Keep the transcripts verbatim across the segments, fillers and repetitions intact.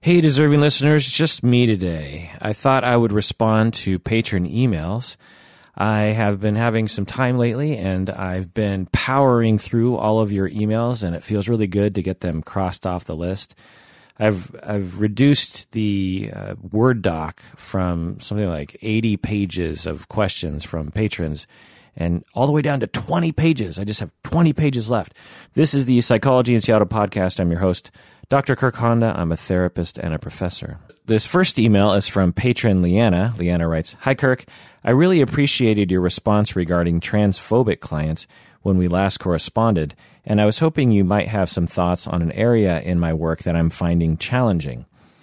Hey, deserving listeners, just me today. I thought I would respond to patron emails. I have been having some time lately, and I've been powering through all of your emails, and it feels really good to get them crossed off the list. I've I've reduced the uh, Word doc from something like eighty pages of questions from patrons, and all the way down to twenty pages. I just have twenty pages left. This is the Psychology in Seattle podcast. I'm your host, Doctor Kirk Honda. I'm a therapist and a professor. This first email is from patron Leanna. Leanna writes, "Hi Kirk, I really appreciated your response regarding transphobic clients when we last corresponded, and I was hoping you might have some thoughts on an area in my work that I'm finding challenging.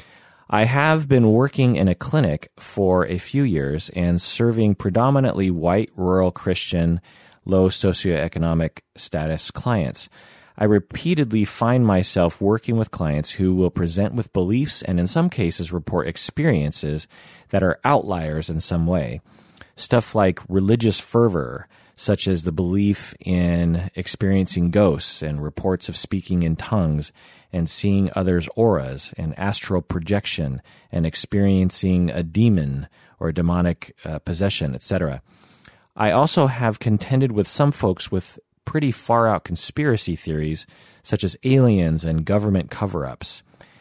I have been working in a clinic for a few years and serving predominantly white, rural Christian, low socioeconomic status clients. I repeatedly find myself working with clients who will present with beliefs and in some cases report experiences that are outliers in some way. Stuff like religious fervor, such as the belief in experiencing ghosts and reports of speaking in tongues and seeing others' auras and astral projection and experiencing a demon or demonic uh, possession, et cetera. I also have contended with some folks with pretty far-out conspiracy theories, such as aliens and government cover-ups.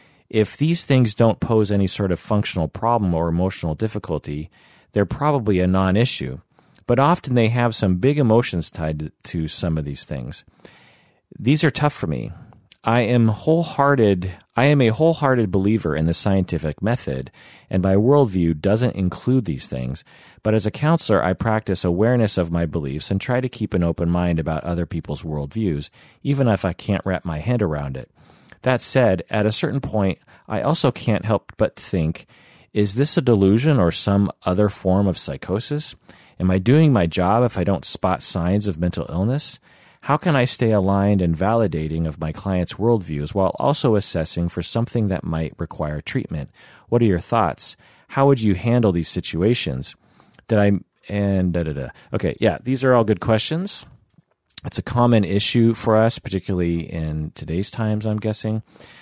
If these things don't pose any sort of functional problem or emotional difficulty, they're probably a non-issue, but often they have some big emotions tied to some of these things. These are tough for me. I am wholehearted. I am a wholehearted believer in the scientific method, and my worldview doesn't include these things. But as a counselor, I practice awareness of my beliefs and try to keep an open mind about other people's worldviews, even if I can't wrap my head around it. That said, at a certain point, I also can't help but think, is this a delusion or some other form of psychosis? Am I doing my job if I don't spot signs of mental illness? How can I stay aligned and validating of my clients' worldviews while also assessing for something that might require treatment? What are your thoughts? How would you handle these situations? Did I, and da da da. Okay, yeah, these are all good questions. It's a common issue for us, particularly in today's times, I'm guessing.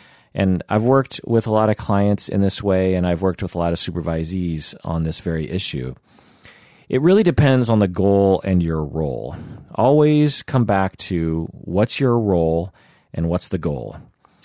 And I've worked with a lot of clients in this way, and I've worked with a lot of supervisees on this very issue. It really depends on the goal and your role. Always come back to what's your role and what's the goal.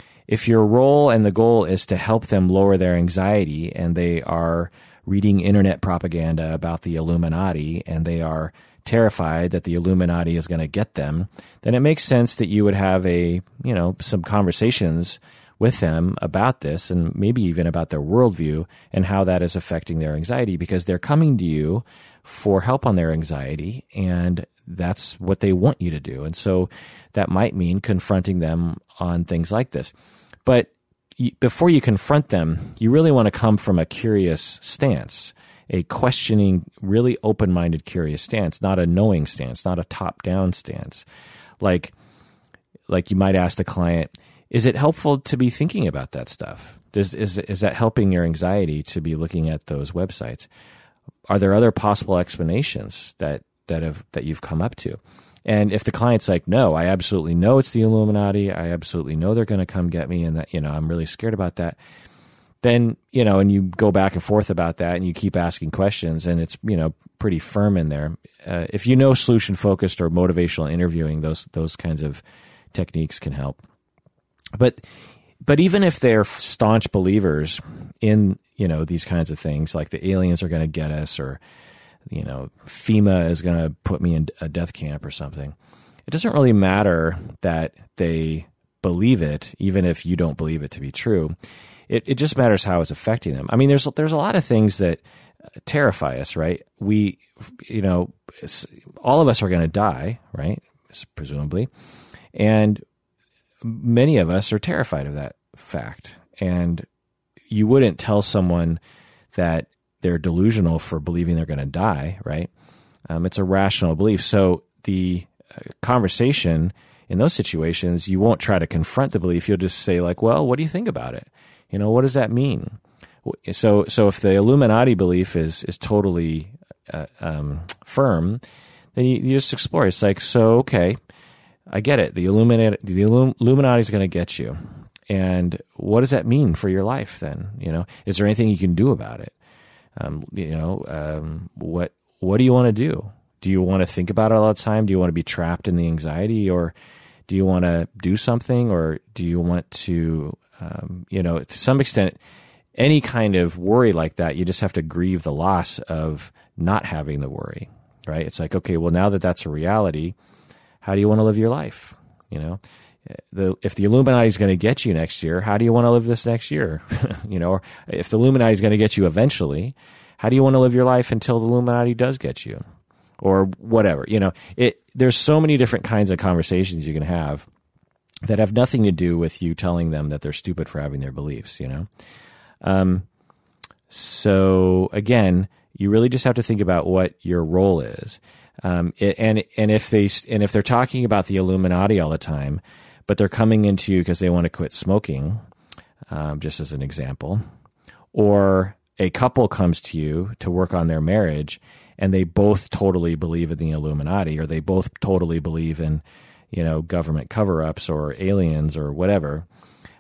If your role and the goal is to help them lower their anxiety and they are reading internet propaganda about the Illuminati and they are terrified that the Illuminati is going to get them, then it makes sense that you would have a, you know, some conversations with them about this and maybe even about their worldview and how that is affecting their anxiety, because they're coming to you for help on their anxiety, and that's what they want you to do. And so that might mean confronting them on things like this. But before you confront them, you really want to come from a curious stance, a questioning, really open-minded, curious stance, not a knowing stance, not a top-down stance. Like, like you might ask the client, is it helpful to be thinking about that stuff? Does, is, is that helping your anxiety to be looking at those websites? Are there other possible explanations that, that have that you've come up to? And if the client's like, no, I absolutely know it's the Illuminati, I absolutely know they're going to come get me, and that, you know, I'm really scared about that, then, you know, and you go back and forth about that and you keep asking questions and it's, you know, pretty firm in there. Uh, if you know solution-focused or motivational interviewing, those those kinds of techniques can help. But but even if they're staunch believers in, you know, these kinds of things, like the aliens are going to get us, or, you know, FEMA is going to put me in a death camp or something, it doesn't really matter that they believe it, even if you don't believe it to be true. It it just matters how it's affecting them. I mean, there's there's a lot of things that terrify us, right? We, you know, all of us are going to die, right? Presumably. And many of us are terrified of that fact. And you wouldn't tell someone that they're delusional for believing they're going to die, right? Um, it's a rational belief. So the conversation in those situations, you won't try to confront the belief. You'll just say, like, well, what do you think about it? You know, what does that mean? So so if the Illuminati belief is is totally uh, um, firm, then you, you just explore. It's like, so, okay, I get it. The Illuminati, the Illuminati is going to get you. And what does that mean for your life then? You know, is there anything you can do about it? Um, you know, um, what what do you want to do? Do you want to think about it all the time? Do you want to be trapped in the anxiety, or do you want to do something, or do you want to, um, you know, to some extent, any kind of worry like that, you just have to grieve the loss of not having the worry, right? It's like, okay, well, now that that's a reality, how do you want to live your life? You know, the, if the Illuminati is going to get you next year, how do you want to live this next year? You know, or if the Illuminati is going to get you eventually, how do you want to live your life until the Illuminati does get you? Or whatever, you know, it, there's so many different kinds of conversations you can have that have nothing to do with you telling them that they're stupid for having their beliefs, you know? Um, so again, you really just have to think about what your role is. Um, it, and, and if they, and if they're talking about the Illuminati all the time, but they're coming into you because they want to quit smoking, um, just as an example, or a couple comes to you to work on their marriage and they both totally believe in the Illuminati, or they both totally believe in, you know, government cover-ups or aliens or whatever,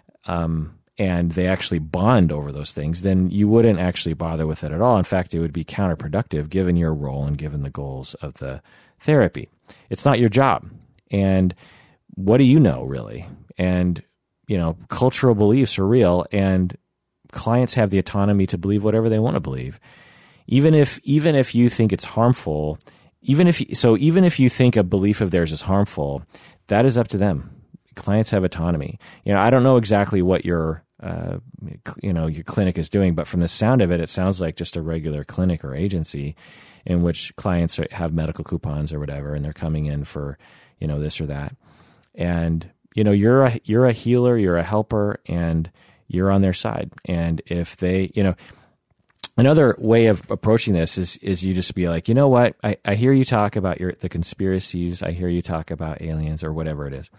um, and they actually bond over those things, then you wouldn't actually bother with it at all. In fact, it would be counterproductive given your role and given the goals of the therapy. It's not your job. And what do you know, really? And, you know, cultural beliefs are real, and clients have the autonomy to believe whatever they want to believe. Even if, even if you think it's harmful, even if, so even if you think a belief of theirs is harmful, that is up to them. Clients have autonomy. You know, I don't know exactly what your, uh, you know, your clinic is doing, but from the sound of it, it sounds like just a regular clinic or agency in which clients are, have medical coupons or whatever, and they're coming in for, you know, this or that. And, you know, you're a, you're a healer, you're a helper, and you're on their side. And if they, you know, another way of approaching this is is you just be like, you know what? I, I hear you talk about your the conspiracies. I hear you talk about aliens or whatever it is.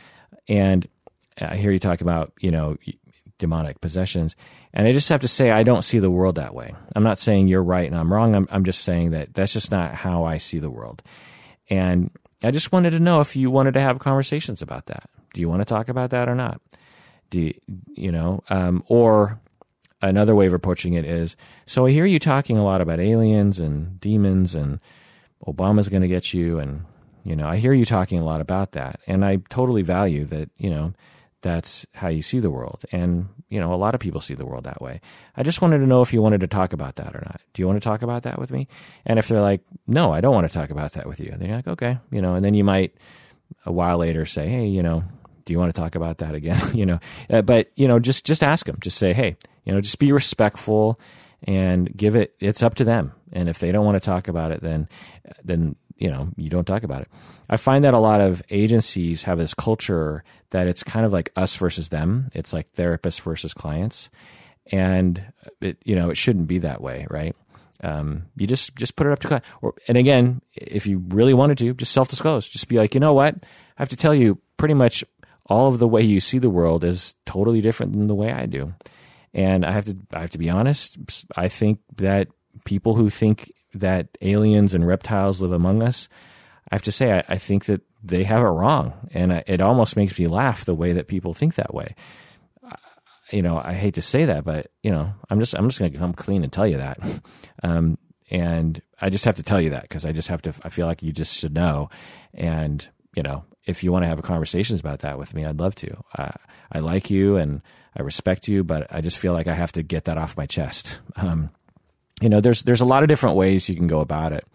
And I hear you talk about, you know, demonic possessions. And I just have to say, I don't see the world that way. I'm not saying you're right and I'm wrong. I'm, I'm just saying that that's just not how I see the world. And I just wanted to know if you wanted to have conversations about that. Do you want to talk about that or not? Do you, you know, um, or another way of approaching it is, so I hear you talking a lot about aliens and demons and Obama's going to get you. And, you know, I hear you talking a lot about that. And I totally value that, you know, that's how you see the world. And, you know, a lot of people see the world that way. I just wanted to know if you wanted to talk about that or not. Do you want to talk about that with me? And if they're like, no, I don't want to talk about that with you, then you're like, okay, you know, and then you might a while later say, hey, you know, do you want to talk about that again? you know, uh, but, you know, just, just ask them, just say, hey, you know, just be respectful and give it, it's up to them. And if they don't want to talk about it, then, then, you know, you don't talk about it. I find that a lot of agencies have this culture that it's kind of like us versus them. It's like therapists versus clients. And it, you know, it shouldn't be that way, right? Um, you just, just put it up to, or, and again, if you really wanted to, just self-disclose, just be like, you know what? I have to tell you, pretty much all of the way you see the world is totally different than the way I do. And I have to, I have to be honest. I think that people who think that aliens and reptiles live among us, I have to say, I, I think that they have it wrong. And I, it almost makes me laugh the way that people think that way. I, you know, I hate to say that, but you know, I'm just, I'm just going to come clean and tell you that. Um, and I just have to tell you that because I just have to, I feel like you just should know. And, you know, if you want to have conversations about that with me, I'd love to. Uh, I like you and I respect you, but I just feel like I have to get that off my chest. Um, you know, there's there's a lot of different ways you can go about it.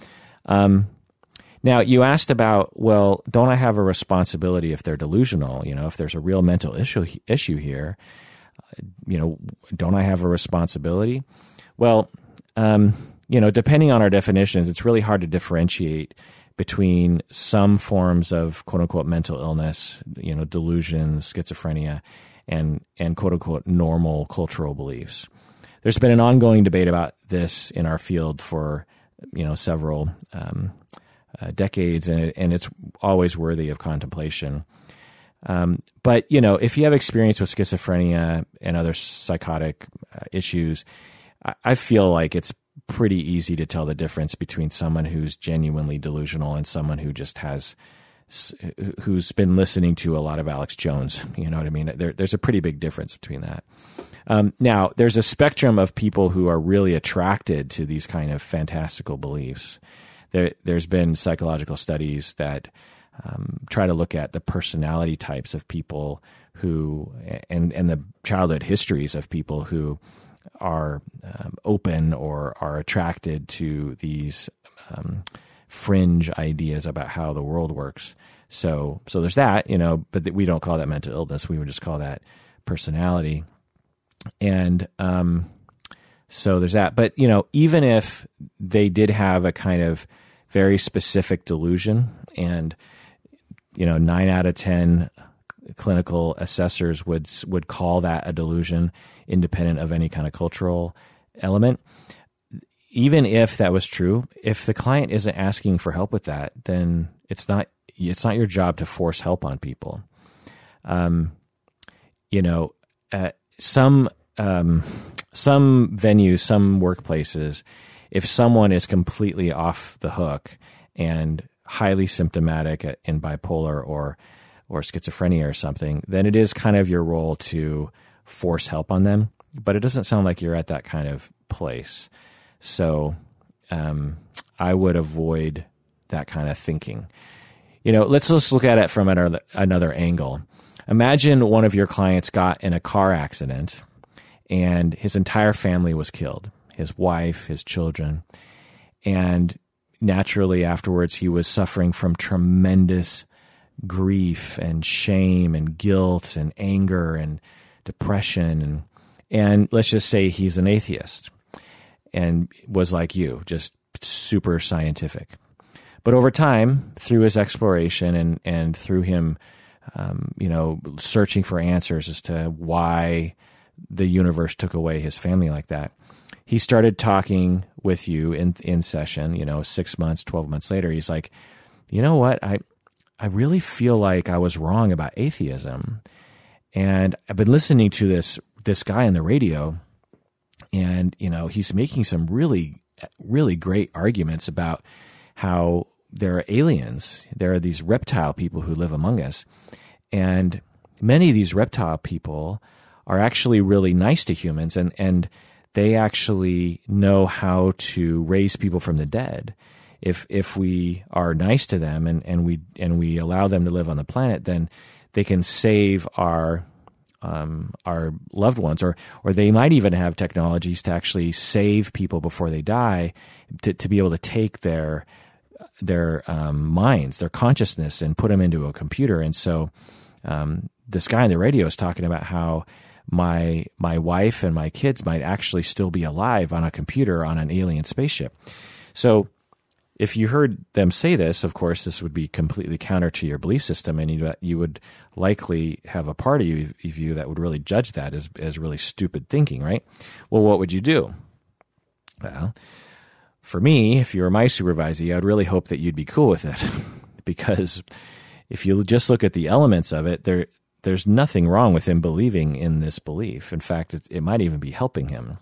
Um, now, you asked about, well, don't I have a responsibility if they're delusional? You know, if there's a real mental issue issue here, uh, you know, don't I have a responsibility? Well, um, you know, depending on our definitions, it's really hard to differentiate between some forms of quote unquote mental illness, you know, delusions, schizophrenia, and and quote unquote normal cultural beliefs. There's been an ongoing debate about this in our field for, you know, several um, uh, decades, and, it, and it's always worthy of contemplation. Um, but, you know, if you have experience with schizophrenia and other psychotic uh, issues, I, I feel like it's pretty easy to tell the difference between someone who's genuinely delusional and someone who just has who's been listening to a lot of Alex Jones. You know what I mean? There, there's a pretty big difference between that. Um, now, there's a spectrum of people who are really attracted to these kind of fantastical beliefs. There, there's been psychological studies that um, try to look at the personality types of people who, and, and the childhood histories of people who are um, open or are attracted to these um, fringe ideas about how the world works. So, so there's that, you know, but we don't call that mental illness. We would just call that personality. And um, so there's that. But, you know, even if they did have a kind of very specific delusion, and, you know, nine out of ten clinical assessors would would call that a delusion, independent of any kind of cultural element. Even if that was true, if the client isn't asking for help with that, then it's not it's not your job to force help on people. Um, you know, uh, some um, some venues, some workplaces, if someone is completely off the hook and highly symptomatic in bipolar or or schizophrenia or something, then it is kind of your role to force help on them. But it doesn't sound like you're at that kind of place. So um, I would avoid that kind of thinking. You know, let's just look at it from another, another angle. Imagine one of your clients got in a car accident and his entire family was killed, his wife, his children, and naturally afterwards he was suffering from tremendous grief and shame and guilt and anger and depression. And, and let's just say he's an atheist and was like you, just super scientific. But over time, through his exploration and, and through him, um, you know, searching for answers as to why the universe took away his family like that, he started talking with you in in session, you know, six months, twelve months later. He's like, you know what? I, I really feel like I was wrong about atheism. And I've been listening to this, this guy on the radio, and, you know, he's making some really, really great arguments about how there are aliens. There are these reptile people who live among us. And many of these reptile people are actually really nice to humans, and, and they actually know how to raise people from the dead. If if we are nice to them and, and we and we allow them to live on the planet, then they can save our um, our loved ones, or or they might even have technologies to actually save people before they die, to, to be able to take their their um, minds, their consciousness, and put them into a computer. And so um, this guy on the radio is talking about how my my wife and my kids might actually still be alive on a computer on an alien spaceship. So if you heard them say this, of course, this would be completely counter to your belief system, and you you would likely have a part of you, of you that would really judge that as as really stupid thinking, right? Well, what would you do? Well, for me, if you were my supervisee, I would really hope that you'd be cool with it, because if you just look at the elements of it, there there's nothing wrong with him believing in this belief. In fact, it, it might even be helping him,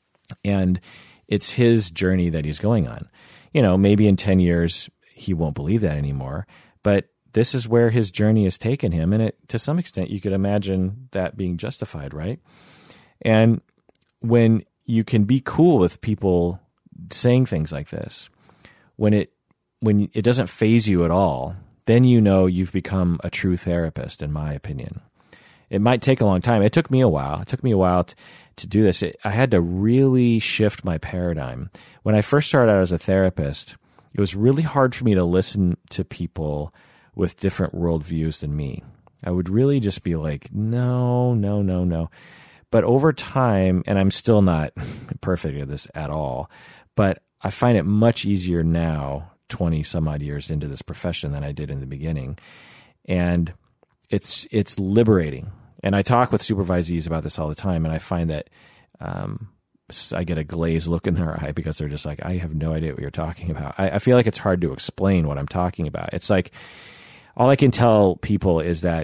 and it's his journey that he's going on. You know, maybe in ten years, he won't believe that anymore, but this is where his journey has taken him. And it, to some extent, you could imagine that being justified, right? And when you can be cool with people saying things like this, when it, when it doesn't faze you at all, then you know you've become a true therapist, in my opinion. It might take a long time. It took me a while. It took me a while to, to do this. It, I had to really shift my paradigm. When I first started out as a therapist, it was really hard for me to listen to people with different worldviews than me. I would really just be like, no, no, no, no. But over time, and I'm still not perfect at this at all, but I find it much easier now, twenty some odd years into this profession, than I did in the beginning. And it's it's liberating. And I talk with supervisees about this all the time, and I find that um, I get a glazed look in their eye because they're just like, I have no idea what you're talking about. I, I feel like it's hard to explain what I'm talking about. It's like, all I can tell people is that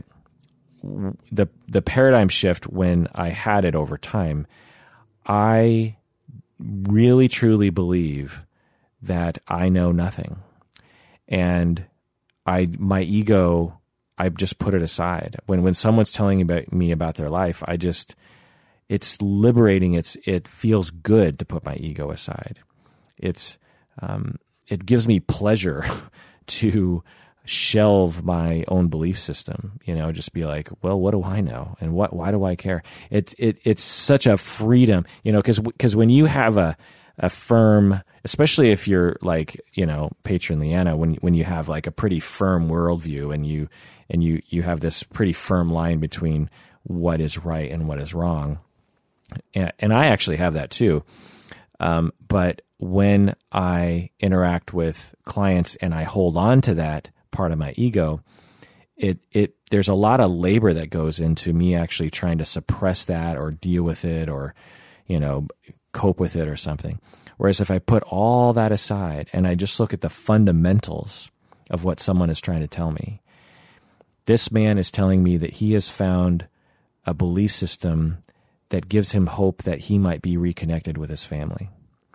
the the paradigm shift, when I had it over time, I really truly believe that I know nothing. And I my ego, I just put it aside. When when someone's telling about me about their life, I just it's liberating. It's it feels good to put my ego aside. It's um, it gives me pleasure to shelve my own belief system. You know, just be like, well, what do I know, and what why do I care? It it it's such a freedom. You know, because because when you have a a firm, especially if you're like, you know, Patron Leanna, when when you have like a pretty firm worldview and you and you you have this pretty firm line between what is right and what is wrong, and, and I actually have that too. Um, but when I interact with clients and I hold on to that part of my ego, it it there's a lot of labor that goes into me actually trying to suppress that or deal with it or, you know, cope with it or something. Whereas if I put all that aside and I just look at the fundamentals of what someone is trying to tell me, this man is telling me that he has found a belief system that gives him hope that he might be reconnected with his family.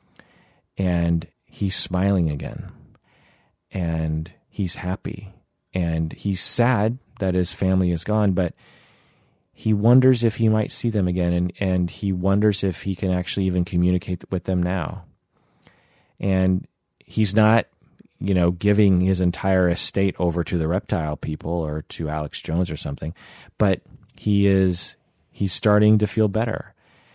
And he's smiling again. And he's happy. And he's sad that his family is gone, but he wonders if he might see them again, and, and he wonders if he can actually even communicate with them now. And he's not, you know, giving his entire estate over to the reptile people or to Alex Jones or something, but he is, he's starting to feel better.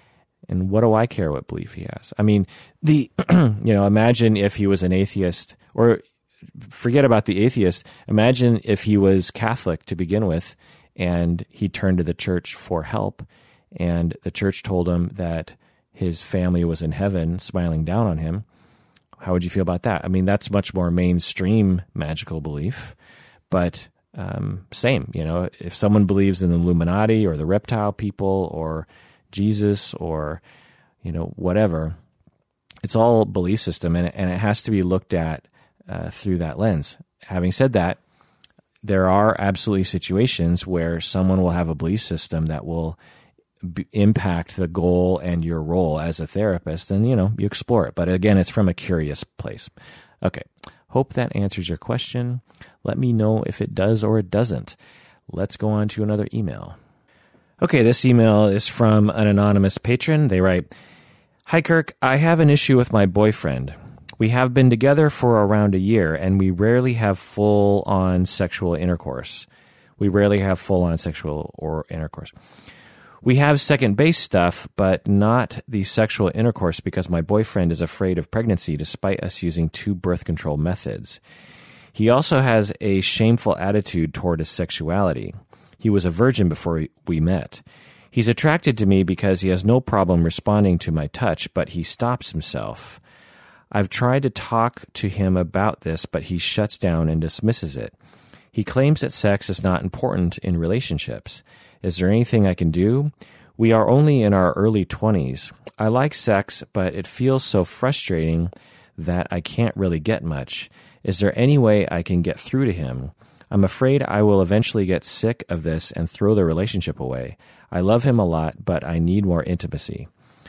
And what do I care what belief he has? I mean, the, you know, imagine if he was an atheist, or forget about the atheist. Imagine if he was Catholic to begin with, and he turned to the church for help, and the church told him that his family was in heaven smiling down on him. How would you feel about that? I mean, that's much more mainstream magical belief, but um, same, you know, if someone believes in the Illuminati or the reptile people or Jesus or, you know, whatever, it's all belief system, and, and it has to be looked at uh, through that lens. Having said that, there are absolutely situations where someone will have a belief system that will b- impact the goal and your role as a therapist, and, you know, you explore it. But again, it's from a curious place. Okay. Hope that answers your question. Let me know if it does or it doesn't. Let's go on to another email. Okay, this email is from an anonymous patron. They write, "Hi, Kirk. I have an issue with my boyfriend. We have been together for around a year, and we rarely have full-on sexual intercourse. We rarely have full-on sexual or intercourse. We have second-base stuff, but not the sexual intercourse because my boyfriend is afraid of pregnancy despite us using two birth control methods. He also has a shameful attitude toward his sexuality. He was a virgin before we met. He's attracted to me because he has no problem responding to my touch, but he stops himself. I've tried to talk to him about this, but he shuts down and dismisses it. He claims that sex is not important in relationships. Is there anything I can do? We are only in our early twenties. I like sex, but it feels so frustrating that I can't really get much. Is there any way I can get through to him? I'm afraid I will eventually get sick of this and throw the relationship away. I love him a lot, but I need more intimacy."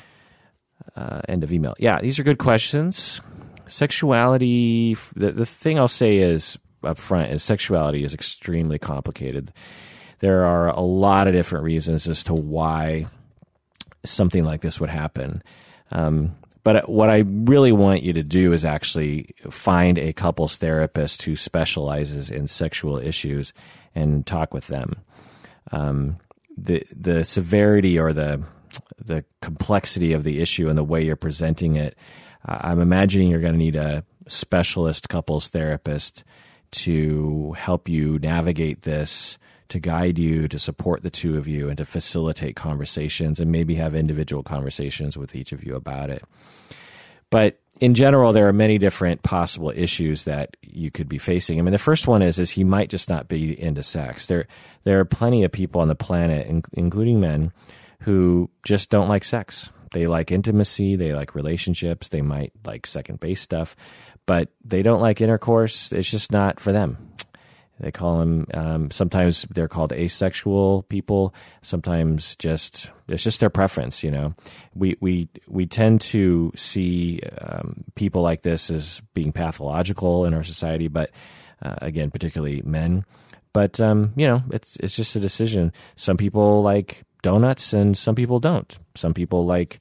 Uh, end of email. Yeah, these are good questions. Sexuality, the, the thing I'll say is up front is sexuality is extremely complicated. There are a lot of different reasons as to why something like this would happen. Um, but what I really want you to do is actually find a couples therapist who specializes in sexual issues and talk with them. Um, the the severity or the the complexity of the issue and the way you're presenting it, uh, I'm imagining you're going to need a specialist couples therapist to help you navigate this, to guide you, to support the two of you, and to facilitate conversations and maybe have individual conversations with each of you about it. But in general, there are many different possible issues that you could be facing. I mean, the first one is, is he might just not be into sex. There, there are plenty of people on the planet, in, including men, who just don't like sex. They like intimacy, they like relationships, they might like second base stuff, but they don't like intercourse. It's just not for them. They call them, um, sometimes they're called asexual people, sometimes just, it's just their preference, you know. We, we, we tend to see um, people like this as being pathological in our society, but uh, again, particularly men. But, um, you know, it's it's just a decision. Some people like donuts and some people don't. Some people like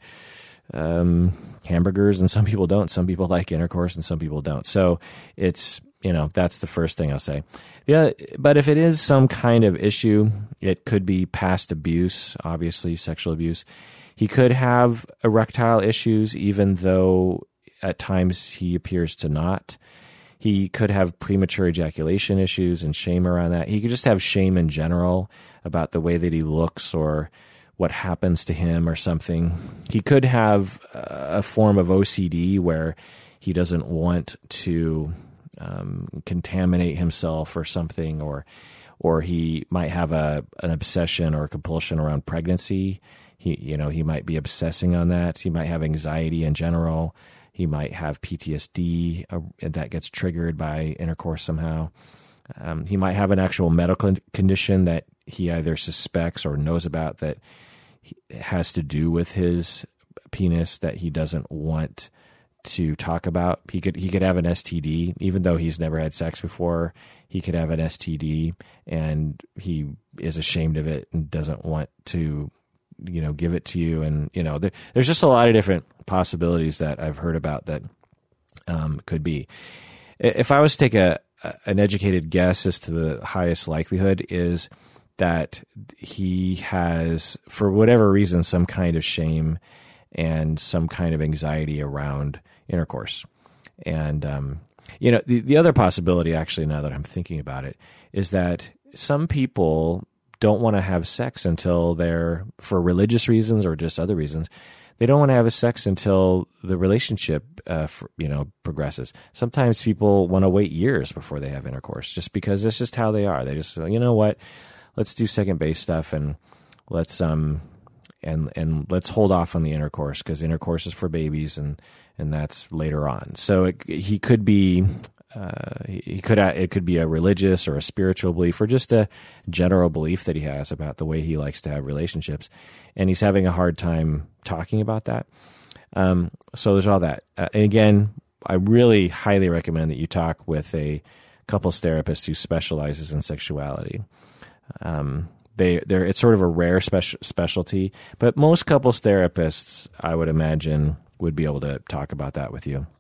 um, hamburgers and some people don't. Some people like intercourse and some people don't. So it's, you know, that's the first thing I'll say. Yeah, but if it is some kind of issue, it could be past abuse, obviously sexual abuse. He could have erectile issues, even though at times he appears to not. He could have premature ejaculation issues and shame around that. He could just have shame in general about the way that he looks or what happens to him or something. He could have a form of O C D where he doesn't want to um, contaminate himself or something, or or he might have a an obsession or a compulsion around pregnancy. He, you know, he might be obsessing on that. He might have anxiety in general. He might have P T S D uh, that gets triggered by intercourse somehow. Um, he might have an actual medical condition that he either suspects or knows about that has to do with his penis that he doesn't want to talk about. He could he could have an S T D, even though he's never had sex before. He could have an S T D, and he is ashamed of it and doesn't want to, you know, give it to you. And, you know, there, there's just a lot of different possibilities that I've heard about that um, could be. If I was to take a, an educated guess as to the highest likelihood is that he has, for whatever reason, some kind of shame and some kind of anxiety around intercourse. And, um, you know, the, the other possibility, actually, now that I'm thinking about it, is that some people don't want to have sex until they're, for religious reasons or just other reasons, they don't want to have a sex until the relationship, uh, for, you know, progresses. Sometimes people want to wait years before they have intercourse just because that's just how they are. They just, you know what, let's do second base stuff and let's, um, and, and let's hold off on the intercourse because intercourse is for babies and, and that's later on. So it, he could be, Uh, he could it could be a religious or a spiritual belief or just a general belief that he has about the way he likes to have relationships, and he's having a hard time talking about that. Um, so there's all that. Uh, and again, I really highly recommend that you talk with a couples therapist who specializes in sexuality. Um, they they're it's sort of a rare speci- specialty, but most couples therapists, I would imagine, would be able to talk about that with you.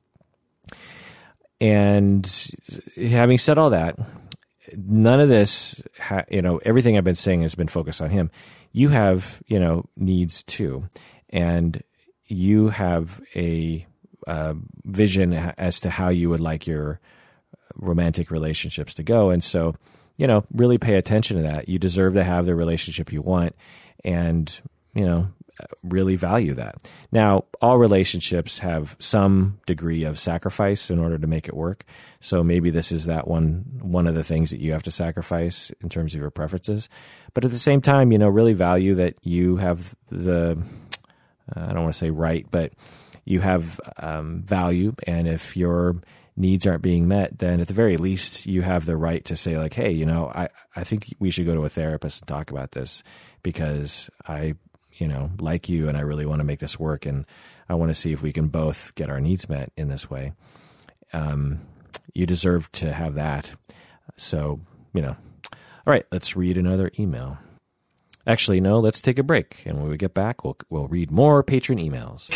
And having said all that, none of this, ha- you know, everything I've been saying has been focused on him. You have, you know, needs too. And you have a uh, vision as to how you would like your romantic relationships to go. And so, you know, really pay attention to that. You deserve to have the relationship you want and, you know, really value that. Now, all relationships have some degree of sacrifice in order to make it work. So maybe this is that one one of the things that you have to sacrifice in terms of your preferences. But at the same time, you know, really value that you have the, uh, I don't want to say right, but you have um, value. And if your needs aren't being met, then at the very least, you have the right to say like, hey, you know, I, I think we should go to a therapist and talk about this because I you know, like you, and I really want to make this work, and I want to see if we can both get our needs met in this way. Um, you deserve to have that. So, you know, all right, let's read another email. Actually, no, let's take a break, and when we get back, we'll we'll read more patron emails.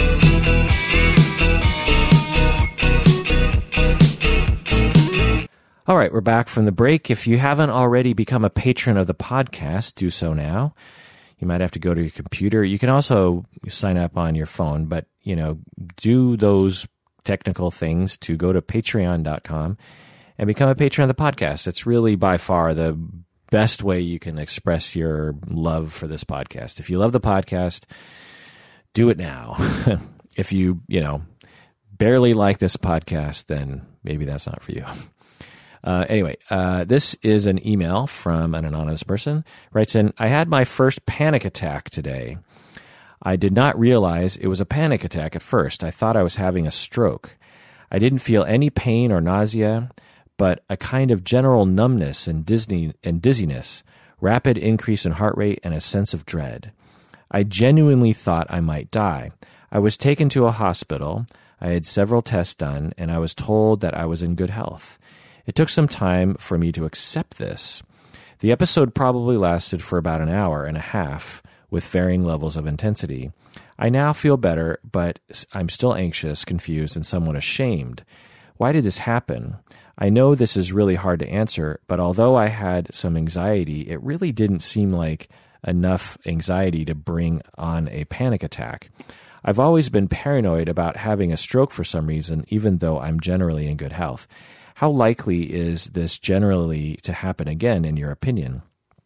All right, we're back from the break. If you haven't already become a patron of the podcast, do so now. You might have to go to your computer. You can also sign up on your phone, but, you know, do those technical things to go to patreon dot com and become a patron of the podcast. It's really by far the best way you can express your love for this podcast. If you love the podcast, do it now. If you, you know, barely like this podcast, then maybe that's not for you. Uh, anyway, uh, this is an email from an anonymous person. Writes in, I had my first panic attack today. I did not realize it was a panic attack at first. I thought I was having a stroke. I didn't feel any pain or nausea, but a kind of general numbness and Disney and dizziness, rapid increase in heart rate, and a sense of dread. I genuinely thought I might die. I was taken to a hospital. I had several tests done, and I was told that I was in good health. It took some time for me to accept this. The episode probably lasted for about an hour and a half with varying levels of intensity. I now feel better, but I'm still anxious, confused, and somewhat ashamed. Why did this happen? I know this is really hard to answer, but although I had some anxiety, it really didn't seem like enough anxiety to bring on a panic attack. I've always been paranoid about having a stroke for some reason, even though I'm generally in good health. How likely is this generally to happen again, in your opinion?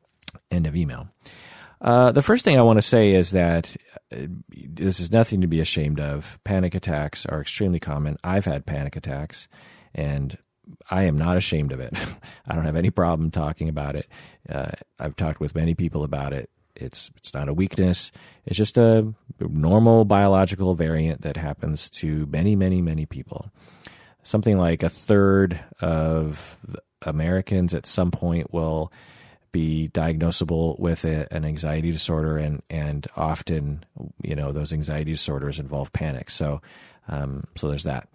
End of email. Uh, the first thing I want to say is that uh, this is nothing to be ashamed of. Panic attacks are extremely common. I've had panic attacks, and I am not ashamed of it. I don't have any problem talking about it. Uh, I've talked with many people about it. It's it's not a weakness. It's just a normal biological variant that happens to many, many, many people. Something like a third of Americans at some point will be diagnosable with a, an anxiety disorder, and, and often, you know, those anxiety disorders involve panic. So, um, so there's that.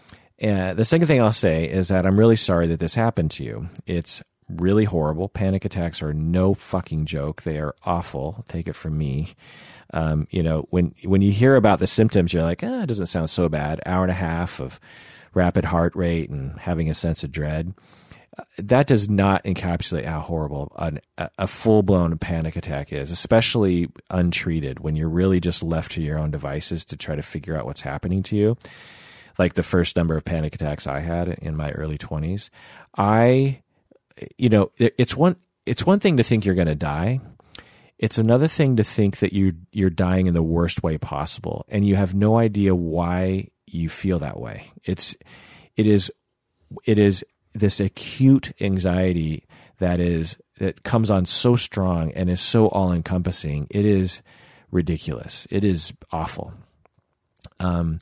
And the second thing I'll say is that I'm really sorry that this happened to you. It's really horrible. Panic attacks are no fucking joke. They are awful. Take it from me. Um, you know, when when you hear about the symptoms, you're like, ah, it doesn't sound so bad. Hour and a half of rapid heart rate and having a sense of dread. Uh, that does not encapsulate how horrible an, a, a full-blown panic attack is, especially untreated, when you're really just left to your own devices to try to figure out what's happening to you. Like the first number of panic attacks I had in my early twenties. I... You know, it's one it's one thing to think you're going to die. It's another thing to think that you you're dying in the worst way possible, and you have no idea why you feel that way. It's it is it is this acute anxiety that is that comes on so strong and is so all-encompassing. It is ridiculous. It is awful. Um,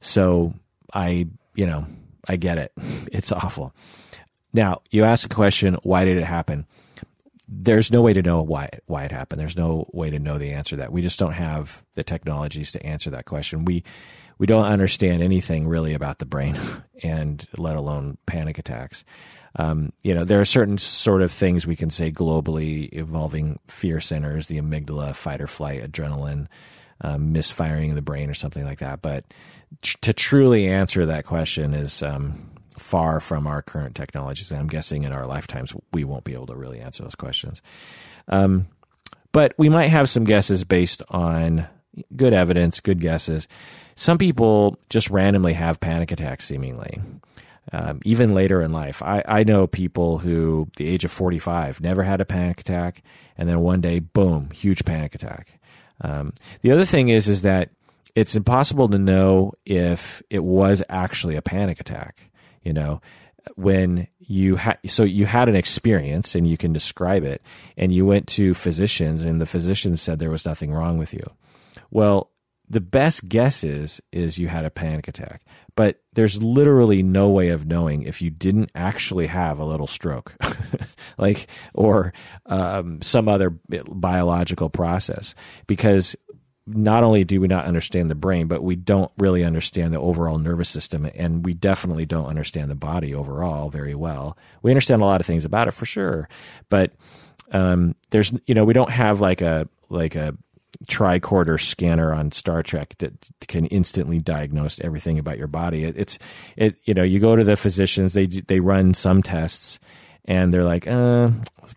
so I, you know, I get it. It's awful. Now, you ask the question, why did it happen? There's no way to know why why it happened. There's no way to know the answer to that. We just don't have the technologies to answer that question. We we don't understand anything really about the brain, and let alone panic attacks. Um, you know, there are certain sort of things we can say globally involving fear centers, the amygdala, fight or flight, adrenaline, um, misfiring in the brain or something like that. But tr- to truly answer that question is... Um, far from our current technologies. And I'm guessing in our lifetimes, we won't be able to really answer those questions. Um, but we might have some guesses based on good evidence, good guesses. Some people just randomly have panic attacks, seemingly, um, even later in life. I, I know people who, the age of forty-five, never had a panic attack, and then one day, boom, huge panic attack. Um, the other thing is, is that it's impossible to know if it was actually a panic attack. You know, when you had, so you had an experience and you can describe it, and you went to physicians and the physicians said there was nothing wrong with you. Well, the best guess is, is you had a panic attack, but there's literally no way of knowing if you didn't actually have a little stroke, like, or um, some other biological process, because not only do we not understand the brain, but we don't really understand the overall nervous system, and we definitely don't understand the body overall very well. We understand a lot of things about it for sure, but um, there's, you know, we don't have like a like a tricorder scanner on Star Trek that can instantly diagnose everything about your body. It, it's it you know, you go to the physicians, they they run some tests, and they're like, uh,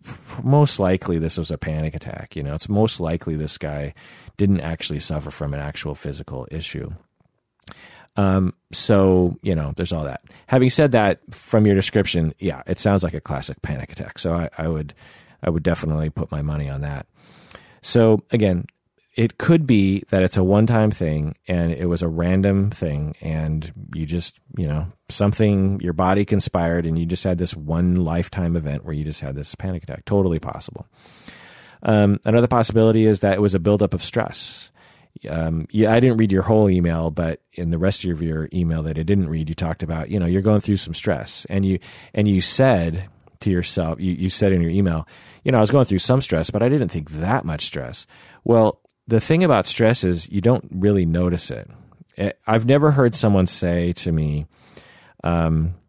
most likely this was a panic attack. You know, it's most likely this guy didn't actually suffer from an actual physical issue. Um, so, you know, there's all that. Having said that, from your description, yeah, it sounds like a classic panic attack. So I, I would, I would definitely put my money on that. So again, it could be that it's a one-time thing and it was a random thing, and you just, you know, something, your body conspired and you just had this one lifetime event where you just had this panic attack. Totally possible. Um, another possibility is that it was a buildup of stress. Um, yeah, I didn't read your whole email, but in the rest of your email that I didn't read, you talked about, you know, you're going through some stress, and you, and you said to yourself, you, you said in your email, you know, I was going through some stress, but I didn't think that much stress. Well, the thing about stress is you don't really notice it. I've never heard someone say to me, um,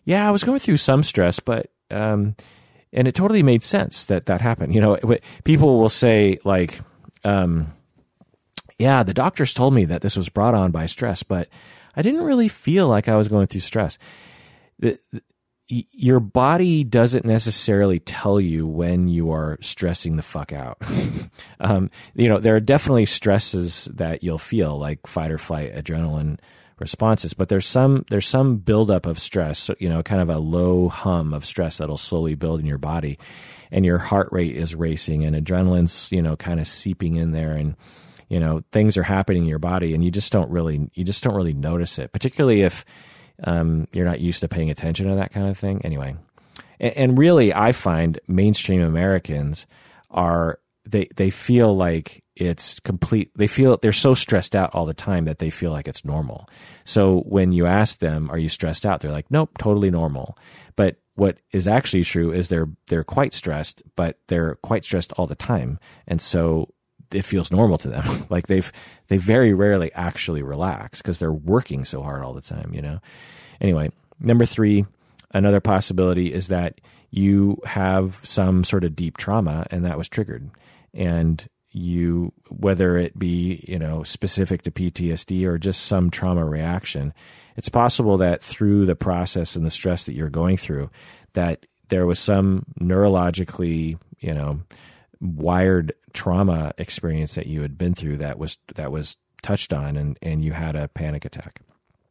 yeah, I was going through some stress, but, um, and it totally made sense that that happened. You know, it, people will say like, um, yeah, the doctors told me that this was brought on by stress, but I didn't really feel like I was going through stress. The, the, your body doesn't necessarily tell you when you are stressing the fuck out. um, you know, there are definitely stresses that you'll feel, like fight or flight, adrenaline responses, but there's some there's some buildup of stress, you know, kind of a low hum of stress that'll slowly build in your body, and your heart rate is racing, and adrenaline's, you know, kind of seeping in there, and you know, things are happening in your body, and you just don't really you just don't really notice it, particularly if Um, you're not used to paying attention to that kind of thing. Anyway, and, and really, I find mainstream Americans are, they, they feel like it's complete. They feel they're so stressed out all the time that they feel like it's normal. So when you ask them, are you stressed out? They're like, nope, totally normal. But what is actually true is they're, they're quite stressed, but they're quite stressed all the time. And so it feels normal to them. Like they've, they very rarely actually relax because they're working so hard all the time, you know? Anyway, number three, another possibility is that you have some sort of deep trauma and that was triggered. And you, whether it be, you know, specific to P T S D or just some trauma reaction, it's possible that through the process and the stress that you're going through, that there was some neurologically, you know, wired trauma experience that you had been through that was that was touched on, and, and you had a panic attack.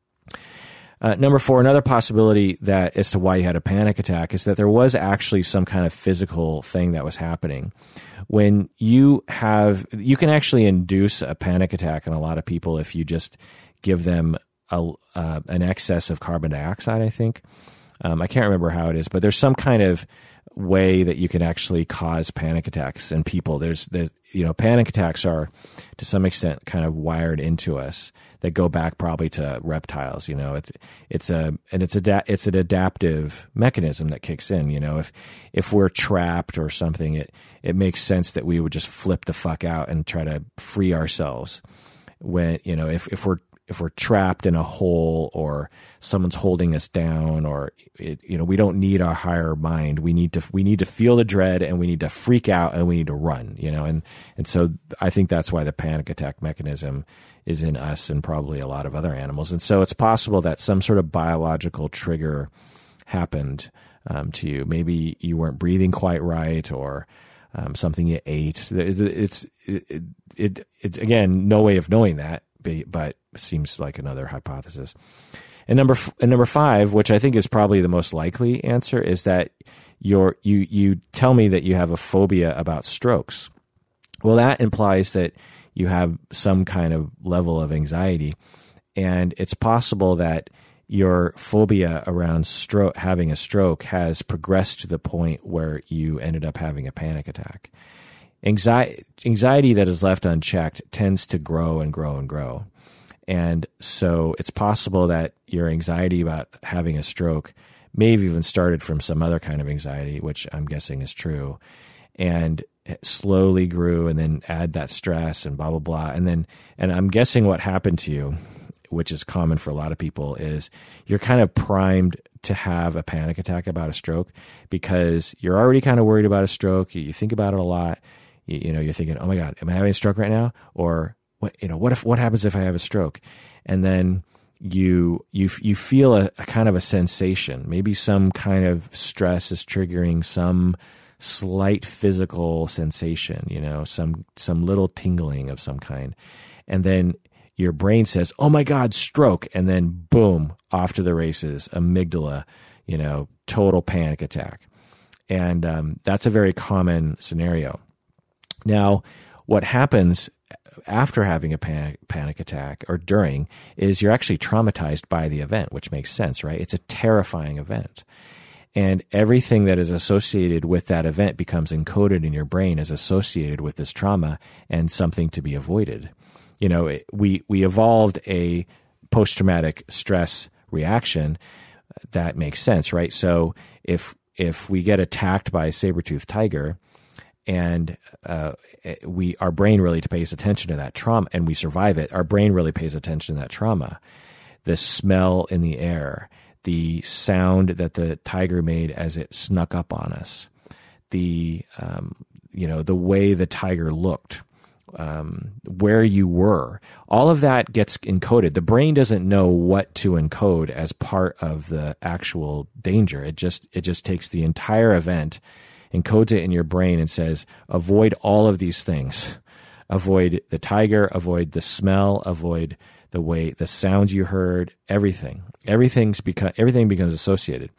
Uh, number four, another possibility that as to why you had a panic attack is that there was actually some kind of physical thing that was happening. When you have, you can actually induce a panic attack in a lot of people if you just give them a, uh, an excess of carbon dioxide, I think. Um, I can't remember how it is, but there's some kind of way that you can actually cause panic attacks in people. There's, there's, you know, panic attacks are to some extent kind of wired into us that go back probably to reptiles. You know, it's, it's a, and it's a, it's an adaptive mechanism that kicks in. You know, if, if we're trapped or something, it, it makes sense that we would just flip the fuck out and try to free ourselves. When, you know, if, if we're, if we're trapped in a hole or someone's holding us down, or it, you know, we don't need our higher mind. We need to, we need to feel the dread, and we need to freak out, and we need to run, you know, and, and so I think that's why the panic attack mechanism is in us and probably a lot of other animals. And so it's possible that some sort of biological trigger happened um, to you. Maybe you weren't breathing quite right, or um, something you ate. It's, it, it, it, again, no way of knowing that, but it seems like another hypothesis. And number and number five, which I think is probably the most likely answer, is that you're, you you tell me that you have a phobia about strokes. Well, that implies that you have some kind of level of anxiety, and it's possible that your phobia around stroke, having a stroke, has progressed to the point where you ended up having a panic attack. Anxiety, anxiety that is left unchecked tends to grow and grow and grow. And so it's possible that your anxiety about having a stroke may have even started from some other kind of anxiety, which I'm guessing is true, and it slowly grew, and then add that stress and blah, blah, blah. And then, and I'm guessing what happened to you, which is common for a lot of people, is you're kind of primed to have a panic attack about a stroke because you're already kind of worried about a stroke. You think about it a lot. You, you know, you're thinking, oh my God, am I having a stroke right now? Or what, you know, what if, what happens if I have a stroke? And then you, you, you feel a, a kind of a sensation. Maybe some kind of stress is triggering some slight physical sensation, you know, some, some little tingling of some kind. And then your brain says, oh my God, stroke. And then boom, off to the races, amygdala, you know, total panic attack. And um, that's a very common scenario. Now, what happens after having a panic, panic attack or during is you're actually traumatized by the event, which makes sense, right? It's a terrifying event. And everything that is associated with that event becomes encoded in your brain as associated with this trauma and something to be avoided. You know, it, we, we evolved a post-traumatic stress reaction that makes sense, right? So if, if we get attacked by a saber-toothed tiger, and uh, we, our brain really pays attention to that trauma, and we survive it, our brain really pays attention to that trauma. The smell in the air, the sound that the tiger made as it snuck up on us, the um, you know the way the tiger looked, um, where you were, all of that gets encoded. The brain doesn't know what to encode as part of the actual danger. It just it just takes the entire event, encodes it in your brain, and says, avoid all of these things. Avoid the tiger, avoid the smell, avoid the way, the sounds you heard, everything. Everything's become, everything becomes associated.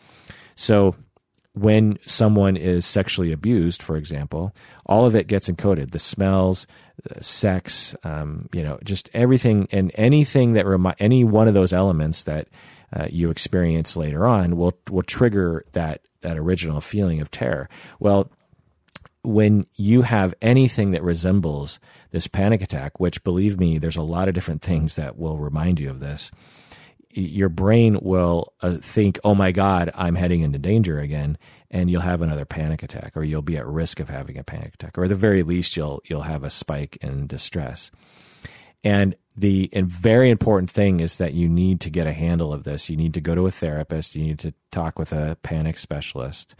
So when someone is sexually abused, for example, all of it gets encoded. The smells, the sex, um, you know, just everything, and anything that remi- any one of those elements that uh, you experience later on will will trigger that that original feeling of terror. Well, when you have anything that resembles this panic attack, which, believe me, there's a lot of different things that will remind you of this, your brain will uh, think, oh my God, I'm heading into danger again, and you'll have another panic attack, or you'll be at risk of having a panic attack, or at the very least, you'll you'll have a spike in distress. And the and very important thing is that you need to get a handle of this. You need to go to a therapist. You need to talk with a panic specialist.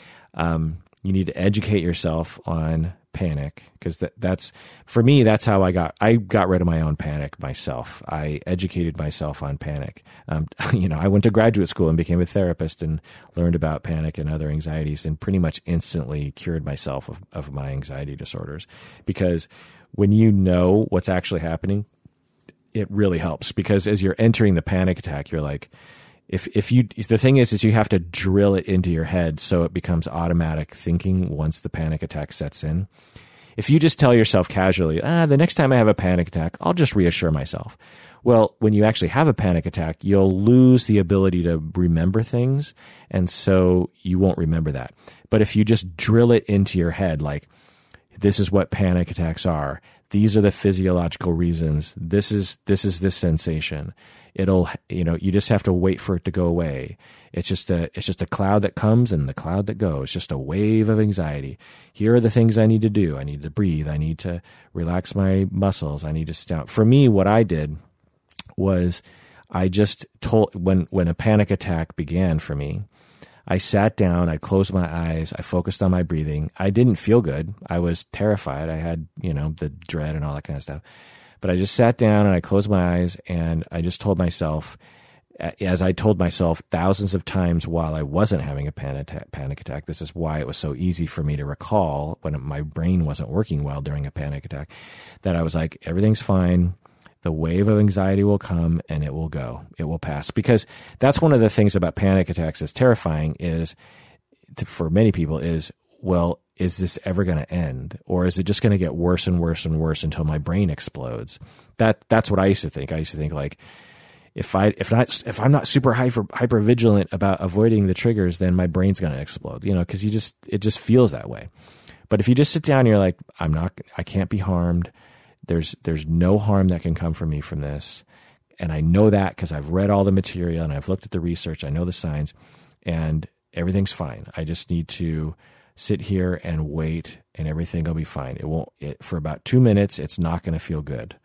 Um, you need to educate yourself on panic, because that, that's, for me, that's how I got, I got rid of my own panic myself. I educated myself on panic. Um, you know, I went to graduate school and became a therapist and learned about panic and other anxieties, and pretty much instantly cured myself of, of my anxiety disorders. Because when you know what's actually happening, it really helps, because as you're entering the panic attack, you're like, If if you the thing is is you have to drill it into your head so it becomes automatic thinking once the panic attack sets in. If you just tell yourself casually, ah, the next time I have a panic attack, I'll just reassure myself. Well, when you actually have a panic attack, you'll lose the ability to remember things, and so you won't remember that. But if you just drill it into your head, like, this is what panic attacks are, these are the physiological reasons, this is this is this sensation. It'll, you know, you just have to wait for it to go away. It's just a, it's just a cloud that comes and the cloud that goes, just a wave of anxiety. Here are the things I need to do. I need to breathe. I need to relax my muscles. I need to sit down. For me, what I did was I just told, when, when a panic attack began for me, I sat down, I closed my eyes, I focused on my breathing. I didn't feel good. I was terrified. I had, you know, the dread and all that kind of stuff. But I just sat down and I closed my eyes, and I just told myself, as I told myself thousands of times while I wasn't having a panic attack, panic attack, this is why it was so easy for me to recall when my brain wasn't working well during a panic attack, that I was like, everything's fine. The wave of anxiety will come and it will go. It will pass. Because that's one of the things about panic attacks that's terrifying is, for many people, is, well, is this ever going to end? Or is it just going to get worse and worse and worse until my brain explodes? That that's what I used to think. I used to think, like, if I if not if I'm not super hyper hyper vigilant about avoiding the triggers, then my brain's going to explode. You know, because you just it just feels that way. But if you just sit down and you're like, I'm not, I can't be harmed. There's there's no harm that can come from me from this, and I know that because I've read all the material and I've looked at the research. I know the signs, and everything's fine. I just need to sit here and wait, and everything will be fine. It won't, it, for about two minutes, it's not going to feel good.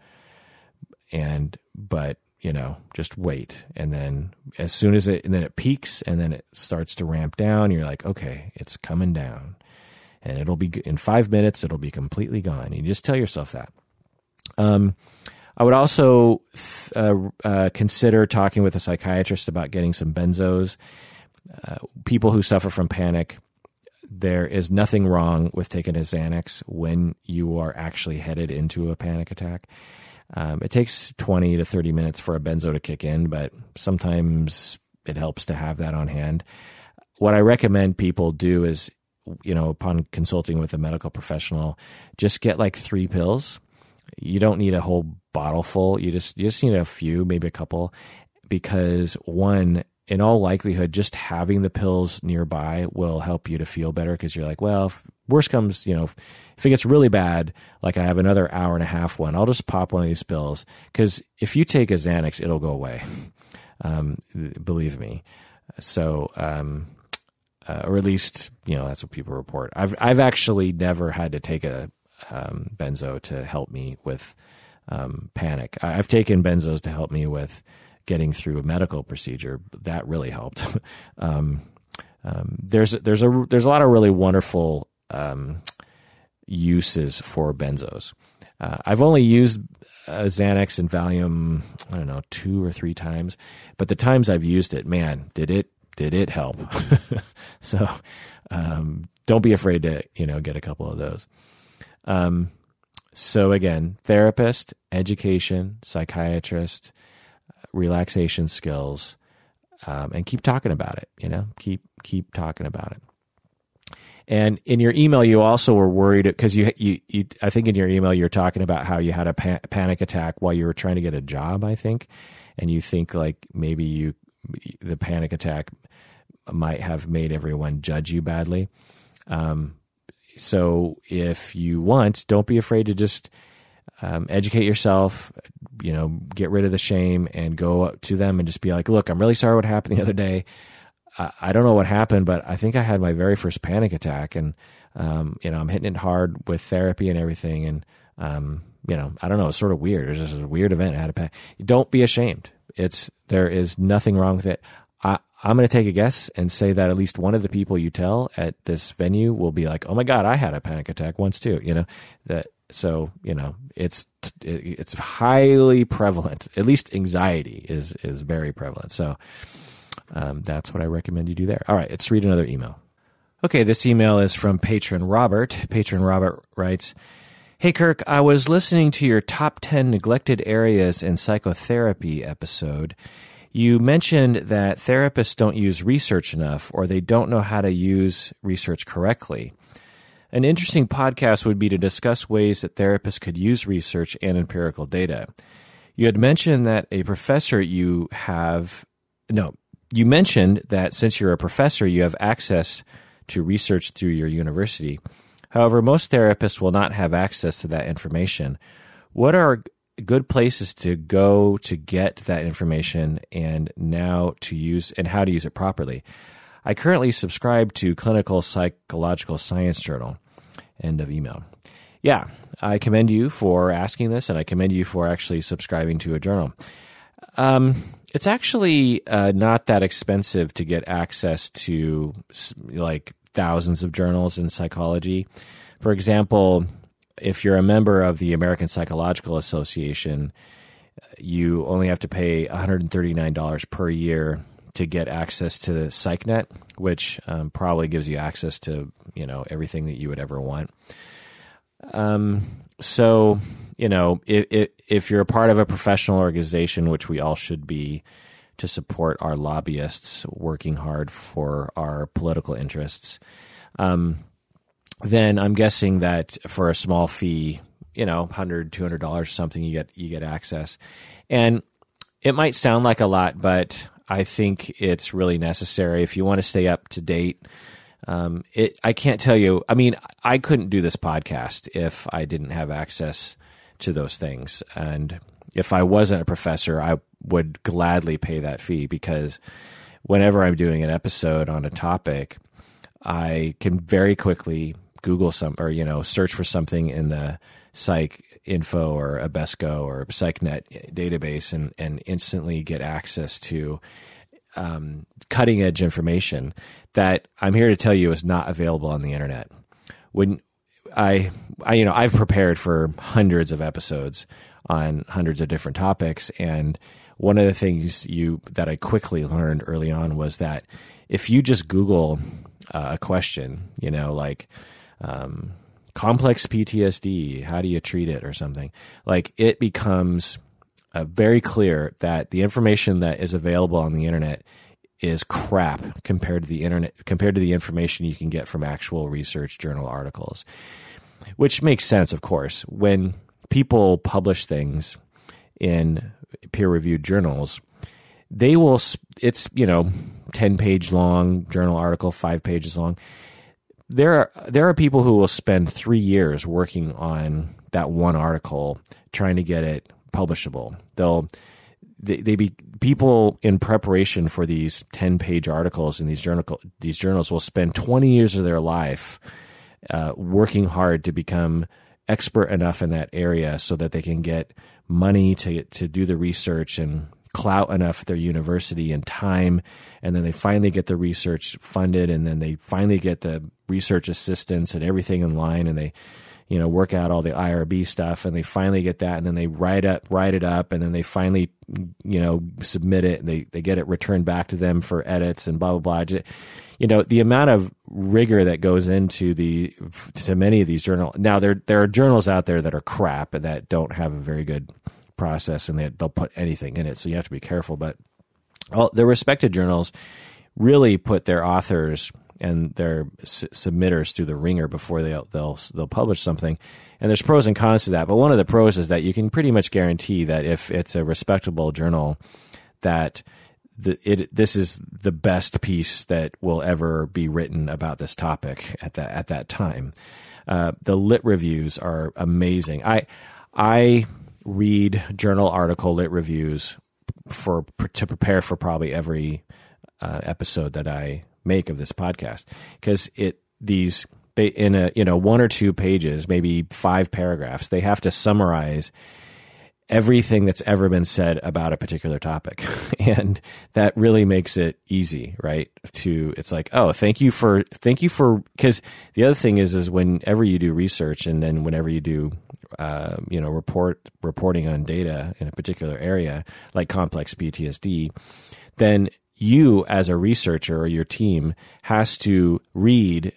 And, but, you know, just wait. And then as soon as it, and then it peaks and then it starts to ramp down, you're like, okay, it's coming down, and it'll be, in five minutes, it'll be completely gone. You just tell yourself that. Um, I would also uh, uh, consider talking with a psychiatrist about getting some benzos. Uh, people who suffer from panic, there is nothing wrong with taking a Xanax when you are actually headed into a panic attack. Um, it takes twenty to thirty minutes for a benzo to kick in, but sometimes it helps to have that on hand. What I recommend people do is, you know, upon consulting with a medical professional, just get like three pills. You don't need a whole bottle full. You just, you just need a few, maybe a couple, because one, in all likelihood, just having the pills nearby will help you to feel better, because you're like, well, if worst comes, you know, if, if it gets really bad, like I have another hour and a half one, I'll just pop one of these pills, because if you take a Xanax, it'll go away. Um, believe me. So, um, uh, or at least, you know, that's what people report. I've, I've actually never had to take a um, benzo to help me with um, panic. I've taken benzos to help me with getting through a medical procedure. That really helped. um, um, there's there's a there's a lot of really wonderful um, uses for benzos. Uh, I've only used uh, Xanax and Valium, I don't know, two or three times, but the times I've used it, man, did it did it help? So um, don't be afraid to you know get a couple of those. Um, so again, therapist, education, psychiatrist, relaxation skills, um, and keep talking about it. You know, keep keep talking about it. And in your email, you also were worried because you, you, you, I think in your email, you're talking about how you had a pa- panic attack while you were trying to get a job, I think. And you think like maybe you, the panic attack might have made everyone judge you badly. Um, so if you want, don't be afraid to just um, educate yourself, you know, get rid of the shame and go up to them and just be like, look, I'm really sorry what happened the other day. I don't know what happened, but I think I had my very first panic attack, and um, you know I'm hitting it hard with therapy and everything, and um, you know I don't know, it's sort of weird. It was just a weird event. I had a panic. Don't be ashamed. It's there is nothing wrong with it. I, I'm going to take a guess and say that at least one of the people you tell at this venue will be like, "Oh my God, I had a panic attack once too." You know that. So you know it's it, it's highly prevalent. At least anxiety is is very prevalent. So. Um, that's what I recommend you do there. All right, let's read another email. Okay, this email is from Patron Robert. Patron Robert writes, Hey, Kirk, I was listening to your top ten neglected areas in psychotherapy episode. You mentioned that therapists don't use research enough, or they don't know how to use research correctly. An interesting podcast would be to discuss ways that therapists could use research and empirical data. You had mentioned that a professor you have... No, You mentioned that since you're a professor, you have access to research through your university. However, most therapists will not have access to that information. What are good places to go to get that information and now to use and how to use it properly? I currently subscribe to Clinical Psychological Science Journal. End of email. Yeah, I commend you for asking this, and I commend you for actually subscribing to a journal. Um... It's actually uh, not that expensive to get access to like thousands of journals in psychology. For example, if you're a member of the American Psychological Association, you only have to pay one hundred thirty-nine dollars per year to get access to the PsychNet, which um, probably gives you access to you know everything that you would ever want. Um, so. You know, if, if you're a part of a professional organization, which we all should be, to support our lobbyists working hard for our political interests, um, then I'm guessing that for a small fee, you know, one hundred dollars, two hundred dollars or something, you get you get access. And it might sound like a lot, but I think it's really necessary if you want to stay up to date. Um, it I can't tell you. I mean, I couldn't do this podcast if I didn't have access to those things. And if I wasn't a professor, I would gladly pay that fee, because whenever I'm doing an episode on a topic, I can very quickly Google some or, you know, search for something in the Psych Info or Abesco or PsychNet database and, and instantly get access to um, cutting edge information that I'm here to tell you is not available on the internet. When I, I, you know, I've prepared for hundreds of episodes on hundreds of different topics, and one of the things you that I quickly learned early on was that if you just Google uh, a question, you know, like um, complex P T S D, how do you treat it, or something, like it becomes uh, very clear that the information that is available on the internet is crap compared to the internet, compared to the information you can get from actual research journal articles, which makes sense, of course. When people publish things in peer-reviewed journals, they will, it's, you know, ten-page long journal article, five pages long. There are, there are people who will spend three years working on that one article, trying to get it publishable. They'll, They, they be people in preparation for these ten-page articles in these journal these journals will spend twenty years of their life uh, working hard to become expert enough in that area so that they can get money to to do the research and clout enough at their university and time, and then they finally get the research funded, and then they finally get the research assistants and everything in line, and they, you know, work out all the I R B stuff, and they finally get that, and then they write up, write it up, and then they finally, you know, submit it, and they, they get it returned back to them for edits and blah, blah, blah. You know, the amount of rigor that goes into the, to many of these journals. Now, there, there are journals out there that are crap and that don't have a very good process, and they, they'll put anything in it, so you have to be careful. But all the respected journals really put their authors and their s- submitters through the ringer before they'll they'll they'll publish something. And there's pros and cons to that. But one of the pros is that you can pretty much guarantee that if it's a respectable journal, that the it this is the best piece that will ever be written about this topic at that at that time. Uh, the lit reviews are amazing. I I read journal article lit reviews for to prepare for probably every uh, episode that I make of this podcast, because it these they in a you know one or two pages, maybe five paragraphs, they have to summarize everything that's ever been said about a particular topic. And that really makes it easy, right? To, it's like, oh, thank you for, thank you for, because the other thing is, is whenever you do research, and then whenever you do, uh, you know, report, reporting on data in a particular area, like complex P T S D, then you as a researcher or your team has to read,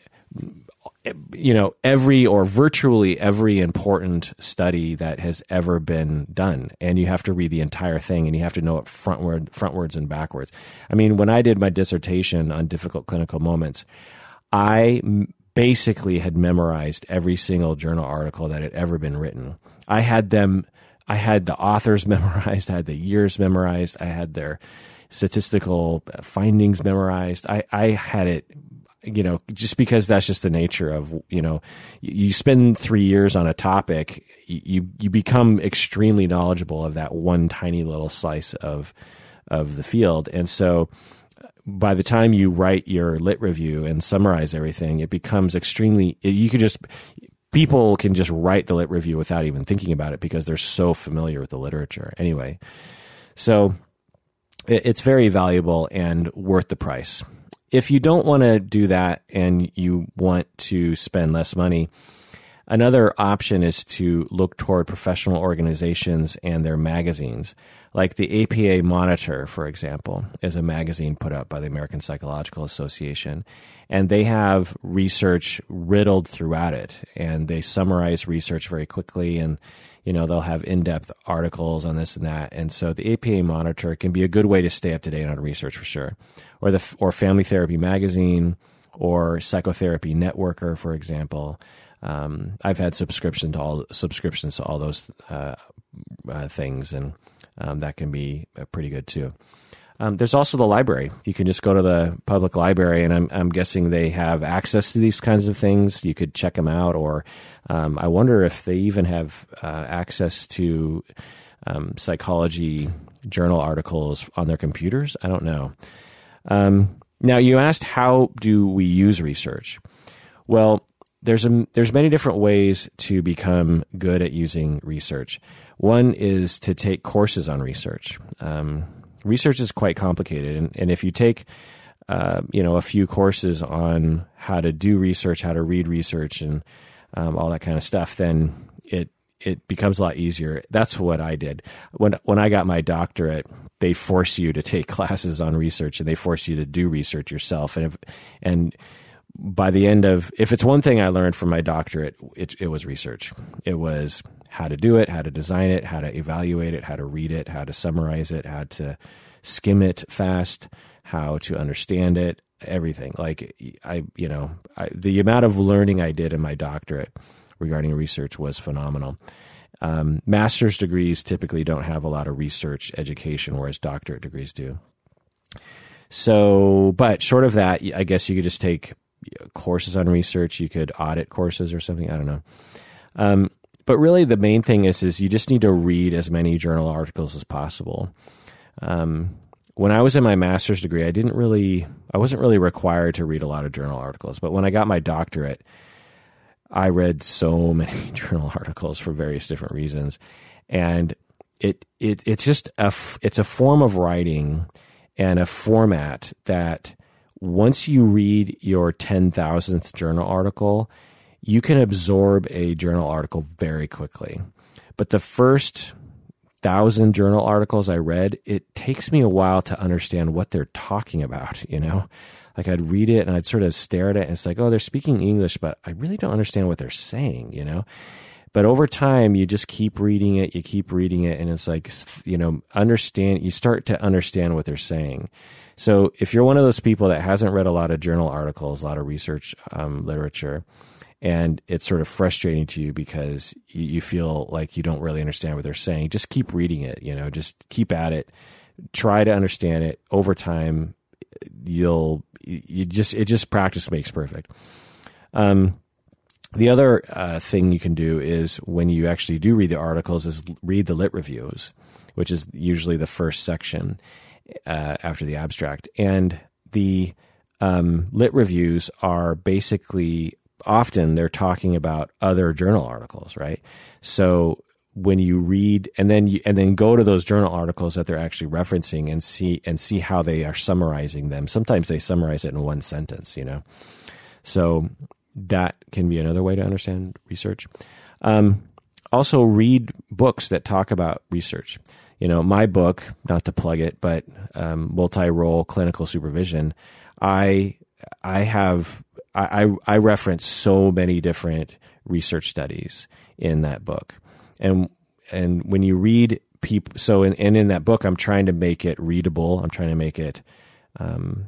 you know, every or virtually every important study that has ever been done. And you have to read the entire thing, and you have to know it frontward, frontwards and backwards. I mean, when I did my dissertation on difficult clinical moments, I basically had memorized every single journal article that had ever been written. I had them, I had the authors memorized, I had the years memorized, I had their statistical findings memorized. I, I had it, you know, just because that's just the nature of, you know, you spend three years on a topic, you, you become extremely knowledgeable of that one tiny little slice of, of the field. And so by the time you write your lit review and summarize everything, it becomes extremely, you can just, people can just write the lit review without even thinking about it because they're so familiar with the literature anyway. So it's very valuable and worth the price. If you don't want to do that and you want to spend less money, another option is to look toward professional organizations and their magazines. Like the A P A Monitor, for example, is a magazine put out by the American Psychological Association. And they have research riddled throughout it. And they summarize research very quickly, and you know, they'll have in-depth articles on this and that. And so the A P A Monitor can be a good way to stay up to date on research for sure. Or the or Family Therapy Magazine, or Psychotherapy Networker, for example. Um, I've had subscription to all subscriptions to all those uh, uh, things, and um, that can be uh, pretty good too. Um, there's also the library. You can just go to the public library, and I'm, I'm guessing they have access to these kinds of things. You could check them out, or um, I wonder if they even have uh, access to um, psychology journal articles on their computers. I don't know. Um, now, you asked, how do we use research? Well, there's a, there's many different ways to become good at using research. One is to take courses on research. Um, Research is quite complicated, and, and if you take, uh, you know, a few courses on how to do research, how to read research, and um, all that kind of stuff, then it it becomes a lot easier. That's what I did when when I got my doctorate. They force you to take classes on research, and they force you to do research yourself. And if, and by the end of, if it's one thing I learned from my doctorate, it, it was research. It was how to do it, how to design it, how to evaluate it, how to read it, how to summarize it, how to skim it fast, how to understand it, everything. Like I, you know, I, the amount of learning I did in my doctorate regarding research was phenomenal. Um, master's degrees typically don't have a lot of research education, whereas doctorate degrees do. So, but short of that, I guess you could just take courses on research. You could audit courses or something. I don't know. Um, But really, the main thing is, is you just need to read as many journal articles as possible. Um, when I was in my master's degree, I didn't really, I wasn't really required to read a lot of journal articles. But when I got my doctorate, I read so many journal articles for various different reasons. And it it it's just a f- it's a form of writing and a format that once you read your ten thousandth journal article, you can absorb a journal article very quickly. But the first thousand journal articles I read, it takes me a while to understand what they're talking about, you know? Like I'd read it and I'd sort of stare at it and it's like, oh, they're speaking English, but I really don't understand what they're saying, you know? But over time, you just keep reading it, you keep reading it, and it's like, you know, understand, you start to understand what they're saying. So if you're one of those people that hasn't read a lot of journal articles, a lot of research um, literature, and it's sort of frustrating to you because you, you feel like you don't really understand what they're saying, just keep reading it, you know, just keep at it, try to understand it. Over time, you'll, you just, it just practice makes perfect. Um, The other uh, thing you can do is when you actually do read the articles is read the lit reviews, which is usually the first section uh, after the abstract. And the um, lit reviews are basically, often they're talking about other journal articles, right? So when you read and then you, and then go to those journal articles that they're actually referencing and see and see how they are summarizing them. Sometimes they summarize it in one sentence, you know. So that can be another way to understand research. Um, also, read books that talk about research. You know, my book, not to plug it, but um, Multi-Role Clinical Supervision, I I have I, I reference so many different research studies in that book, and and when you read people, so in, and in that book, I'm trying to make it readable. I'm trying to make it um,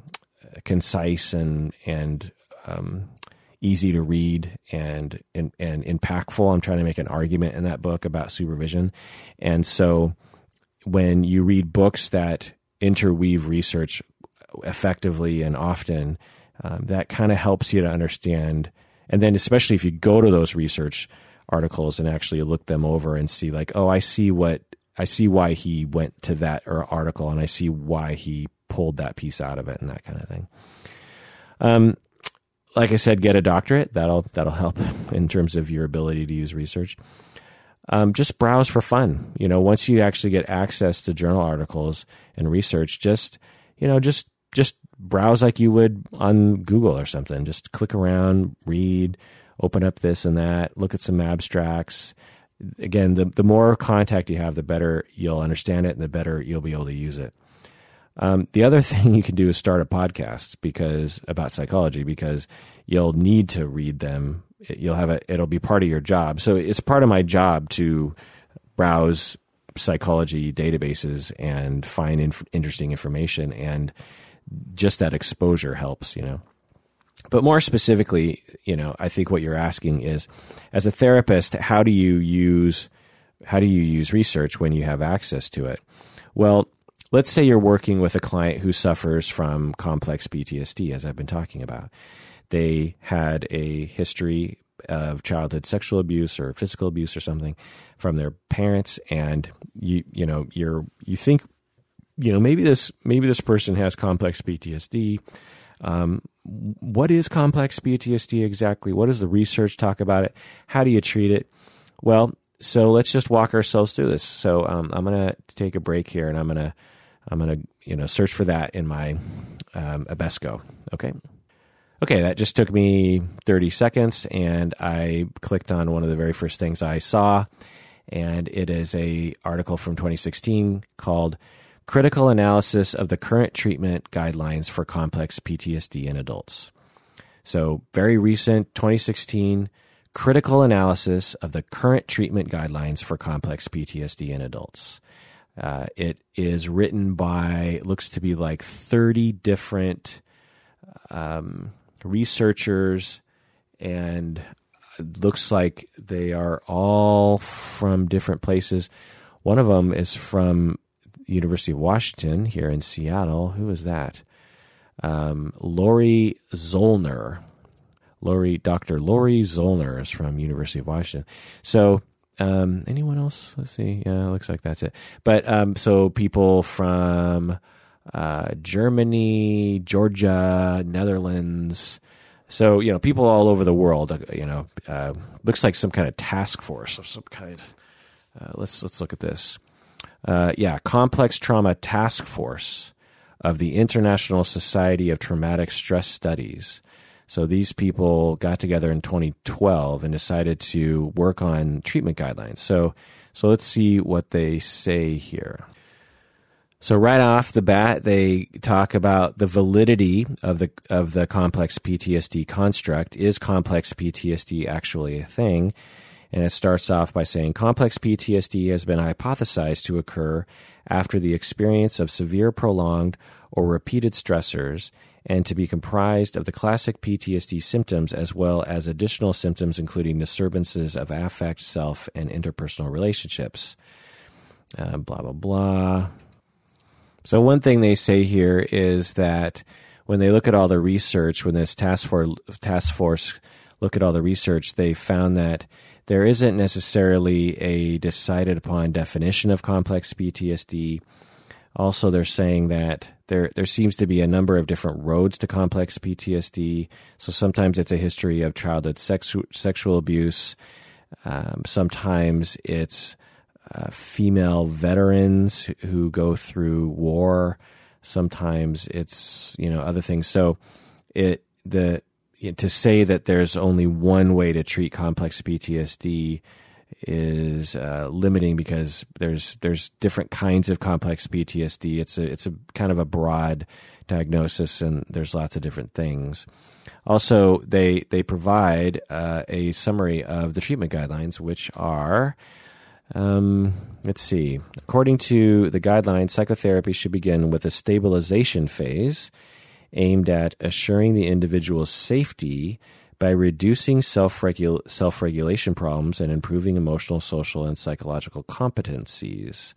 concise and and um, easy to read and, and and impactful. I'm trying to make an argument in that book about supervision. And so when you read books that interweave research effectively and often, um, that kind of helps you to understand. And then especially if you go to those research articles and actually look them over and see like, oh, I see what, I see why he went to that or article and I see why he pulled that piece out of it and that kind of thing. Um, Like I said, get a doctorate. That'll that'll help in terms of your ability to use research. Um, just browse for fun. You know, once you actually get access to journal articles and research, just you know, just just browse like you would on Google or something. Just click around, read, open up this and that, look at some abstracts. Again, the the more contact you have, the better you'll understand it, and the better you'll be able to use it. Um, the other thing you can do is start a podcast because about psychology, because you'll need to read them. You'll have a, it'll be part of your job. So it's part of my job to browse psychology databases and find inf- interesting information, and just that exposure helps, you know. But more specifically, you know, I think what you're asking is, as a therapist, how do you use, how do you use research when you have access to it? Well, let's say you're working with a client who suffers from complex P T S D, as I've been talking about. They had a history of childhood sexual abuse or physical abuse or something from their parents, and you you know you're you think you know maybe this maybe this person has complex P T S D. Um, what is complex P T S D exactly? What does the research talk about it? How do you treat it? Well, so let's just walk ourselves through this. So um, I'm going to take a break here, and I'm going to I'm going to, you know, search for that in my um, Abesco. Okay. Okay. That just took me thirty seconds, and I clicked on one of the very first things I saw, and it is a article from twenty sixteen called Critical Analysis of the Current Treatment Guidelines for Complex P T S D in Adults. So very recent, twenty sixteen, Critical Analysis of the Current Treatment Guidelines for Complex P T S D in Adults. Uh, it is written by, looks to be like thirty different um, researchers, and it looks like they are all from different places. One of them is from the University of Washington here in Seattle. Who is that? Um, Lori Zollner. Lori, Doctor Lori Zollner is from University of Washington. So, Um, anyone else? Let's see. Yeah, it looks like that's it. But um, so people from uh, Germany, Georgia, Netherlands. So, you know, people all over the world, you know, uh, looks like some kind of task force of some kind. Uh, let's let's look at this. Uh, yeah, Complex Trauma Task Force of the International Society of Traumatic Stress Studies. So these people got together in twenty twelve and decided to work on treatment guidelines. So, so let's see what they say here. So right off the bat, they talk about the validity of the of the complex P T S D construct. Is complex P T S D actually a thing? And it starts off by saying complex P T S D has been hypothesized to occur after the experience of severe, prolonged, or repeated stressors, and to be comprised of the classic P T S D symptoms as well as additional symptoms including disturbances of affect, self, and interpersonal relationships. Uh, blah, blah, blah. So one thing they say here is that when they look at all the research, when this task force, task force look at all the research, they found that there isn't necessarily a decided upon definition of complex P T S D. Also, they're saying that there there seems to be a number of different roads to complex P T S D. So sometimes it's a history of childhood sex, sexual abuse. Um, sometimes it's uh, female veterans who go through war. Sometimes it's, you know, other things. So it the to say that there's only one way to treat complex P T S D is uh, limiting because there's there's different kinds of complex P T S D. It's a it's a kind of a broad diagnosis, and there's lots of different things. Also, they they provide uh, a summary of the treatment guidelines, which are, um, let's see, according to the guidelines, psychotherapy should begin with a stabilization phase aimed at assuring the individual's safety by reducing self-regul- self-regulation problems and improving emotional, social, and psychological competencies.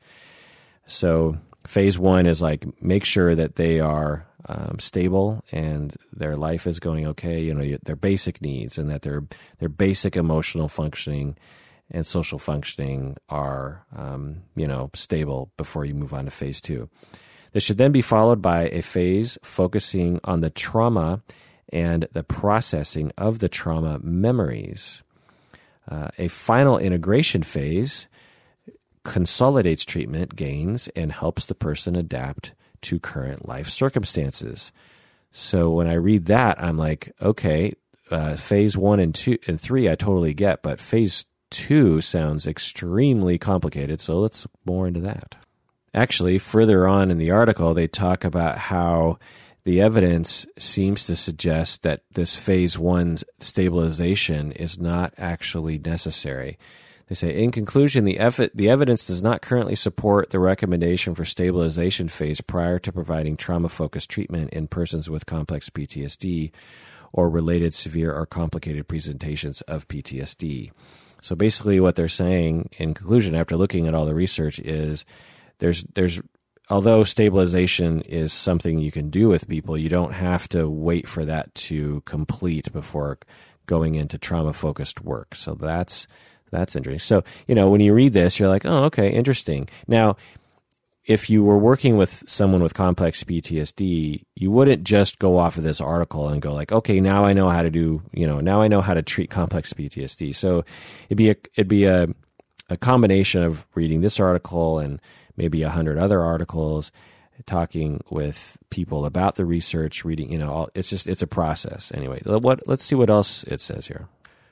So phase one is like make sure that they are um, stable and their life is going okay, you know, their basic needs, and that their their basic emotional functioning and social functioning are, um, you know, stable before you move on to phase two. This should then be followed by a phase focusing on the trauma and the processing of the trauma memories. Uh, a final integration phase consolidates treatment gains and helps the person adapt to current life circumstances. So when I read that, I'm like, okay, uh, phase one and two and three I totally get, but phase two sounds extremely complicated, so let's look more into that. Actually, further on in the article, they talk about how the evidence seems to suggest that this phase one stabilization is not actually necessary. They say, in conclusion, the, ev- the evidence does not currently support the recommendation for stabilization phase prior to providing trauma-focused treatment in persons with complex P T S D or related severe or complicated presentations of P T S D. So basically what they're saying in conclusion after looking at all the research is there's there's although stabilization is something you can do with people, you don't have to wait for that to complete before going into trauma-focused work. So that's that's interesting. So, you know, when you read this, you're like, oh, okay, interesting. Now, if you were working with someone with complex P T S D, you wouldn't just go off of this article and go like, okay, now I know how to do, you know, now I know how to treat complex P T S D. So it'd be a, it'd be a, a combination of reading this article and maybe a hundred other articles, talking with people about the research, reading, you know, all, it's just, it's a process. Anyway, what, let's see what else it says here.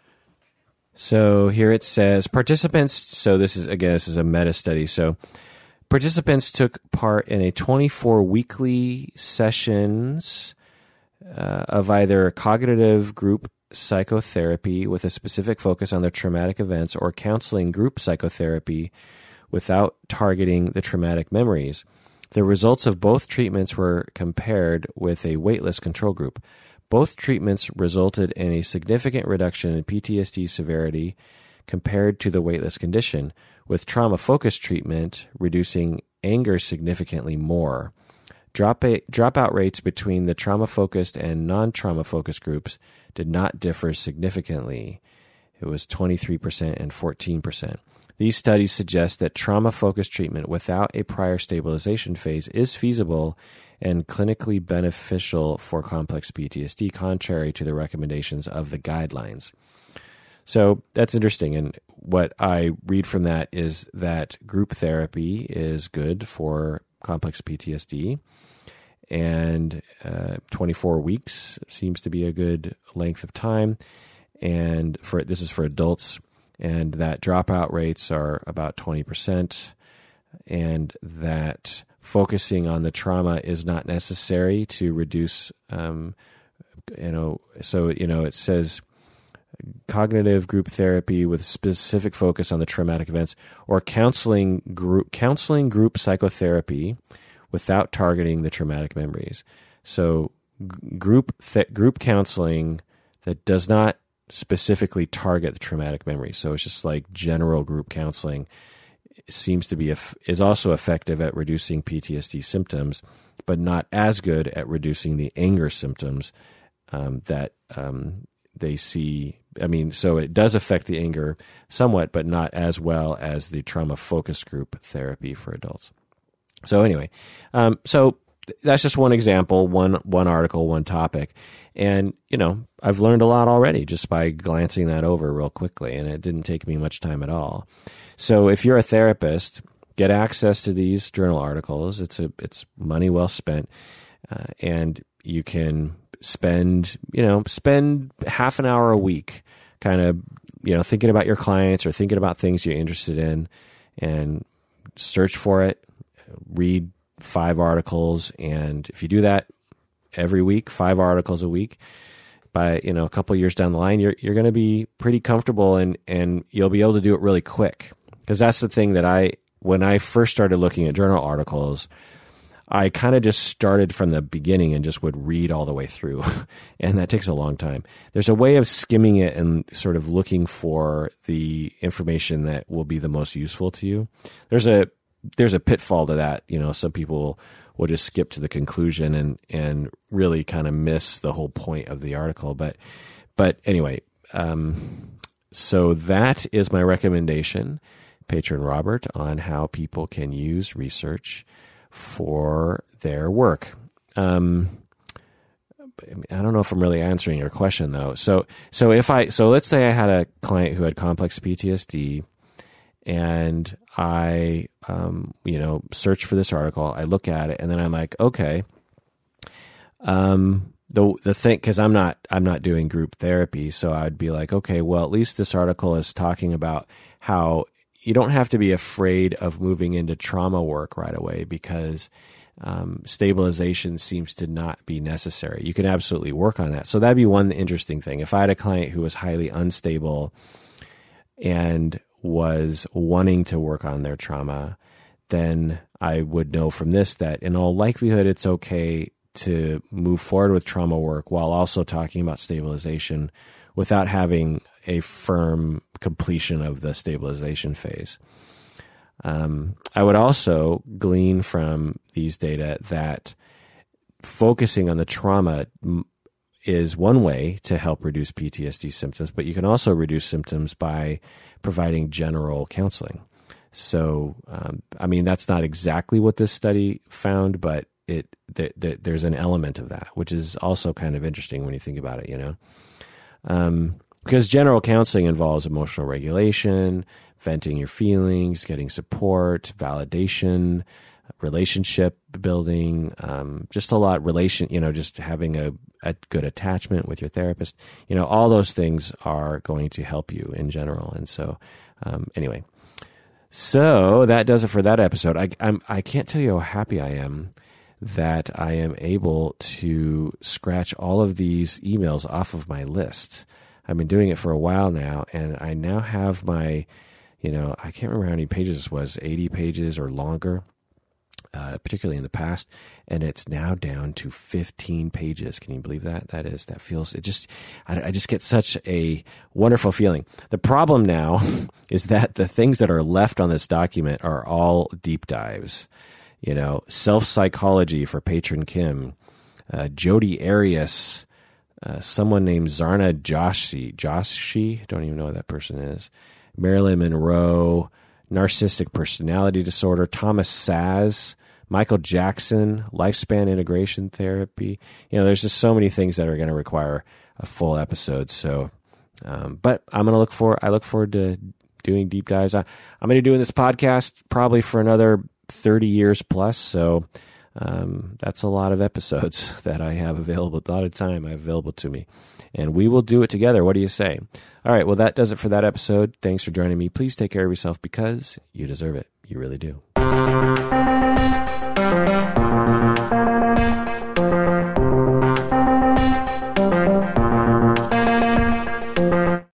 So here it says participants, so this is, again, this is a meta study. So participants took part in a twenty-four weekly sessions uh, of either cognitive group psychotherapy with a specific focus on their traumatic events or counseling group psychotherapy without targeting the traumatic memories. The results of both treatments were compared with a waitlist control group. Both treatments resulted in a significant reduction in P T S D severity compared to the waitlist condition, with trauma-focused treatment reducing anger significantly more. Drop a, dropout rates between the trauma-focused and non-trauma-focused groups did not differ significantly. It was twenty-three percent and fourteen percent. These studies suggest that trauma-focused treatment without a prior stabilization phase is feasible and clinically beneficial for complex P T S D, contrary to the recommendations of the guidelines. So that's interesting. And what I read from that is that group therapy is good for complex P T S D, and uh, twenty-four weeks seems to be a good length of time. And for this is for adults, and that dropout rates are about twenty percent, and that focusing on the trauma is not necessary to reduce, um, you know, so, you know, it says cognitive group therapy with specific focus on the traumatic events, or counseling group, counseling group psychotherapy without targeting the traumatic memories. So g- group, th- group counseling that does not specifically target the traumatic memories. So it's just like general group counseling seems to be, is also effective at reducing P T S D symptoms, but not as good at reducing the anger symptoms um, that um, they see. I mean, so it does affect the anger somewhat, but not as well as the trauma focus group therapy for adults. So anyway, um, so that's just one example, one one article, one topic. And, you know, I've learned a lot already just by glancing that over real quickly, and it didn't take me much time at all. So if you're a therapist, get access to these journal articles. It's a it's money well spent, uh, and you can spend, you know, spend half an hour a week kind of, you know, thinking about your clients or thinking about things you're interested in, and search for it, read five articles. And if you do that every week, five articles a week, by, you know, a couple of years down the line, you're you're going to be pretty comfortable, and and you'll be able to do it really quick. Because that's the thing that I, when I first started looking at journal articles, I kind of just started from the beginning and just would read all the way through. And that takes a long time. There's a way of skimming it and sort of looking for the information that will be the most useful to you. There's a, there's a pitfall to that. You know, some people will just skip to the conclusion and, and really kind of miss the whole point of the article. But, but anyway, um, so that is my recommendation, Patron Robert, on how people can use research for their work. Um, I don't know if I'm really answering your question though. So, so if I, so let's say I had a client who had complex P T S D, and I, um, you know, search for this article, I look at it, and then I'm like, okay, um, the the thing, because I'm not I'm not doing group therapy, so I'd be like, okay, well, at least this article is talking about how you don't have to be afraid of moving into trauma work right away, because um, stabilization seems to not be necessary. You can absolutely work on that. So that'd be one interesting thing. If I had a client who was highly unstable and was wanting to work on their trauma, then I would know from this that in all likelihood it's okay to move forward with trauma work while also talking about stabilization without having a firm completion of the stabilization phase. Um, I would also glean from these data that focusing on the trauma is one way to help reduce P T S D symptoms, but you can also reduce symptoms by providing general counseling. So, um, I mean, that's not exactly what this study found, but it th- th- there's an element of that, which is also kind of interesting when you think about it, you know. Um, because general counseling involves emotional regulation, venting your feelings, getting support, validation, relationship building, um, just a lot relation, you know, just having a, a good attachment with your therapist. You know, all those things are going to help you in general. And so, um, anyway, so that does it for that episode. I, I'm, I can't tell you how happy I am that I am able to scratch all of these emails off of my list. I've been doing it for a while now, and I now have my, you know, I can't remember how many pages this was, eighty pages or longer, uh, particularly in the past, and it's now down to fifteen pages. Can you believe that? That is, that feels, it just, I, I just get such a wonderful feeling. The problem now is that the things that are left on this document are all deep dives. You know, self-psychology for Patron Kim, uh, Jodi Arias, uh, someone named Zarna Joshi, Joshi, don't even know what that person is, Marilyn Monroe, narcissistic personality disorder, Thomas Saz, Michael Jackson, lifespan integration therapy. You know, there's just so many things that are going to require a full episode. So, um, but I'm going to look for, I look forward to doing deep dives. I, I'm going to be doing this podcast probably for another thirty years plus, so um, that's a lot of episodes that I have available, a lot of time I have available to me. And we will do it together. What do you say? All right, well, that does it for that episode. Thanks for joining me. Please take care of yourself because you deserve it. You really do.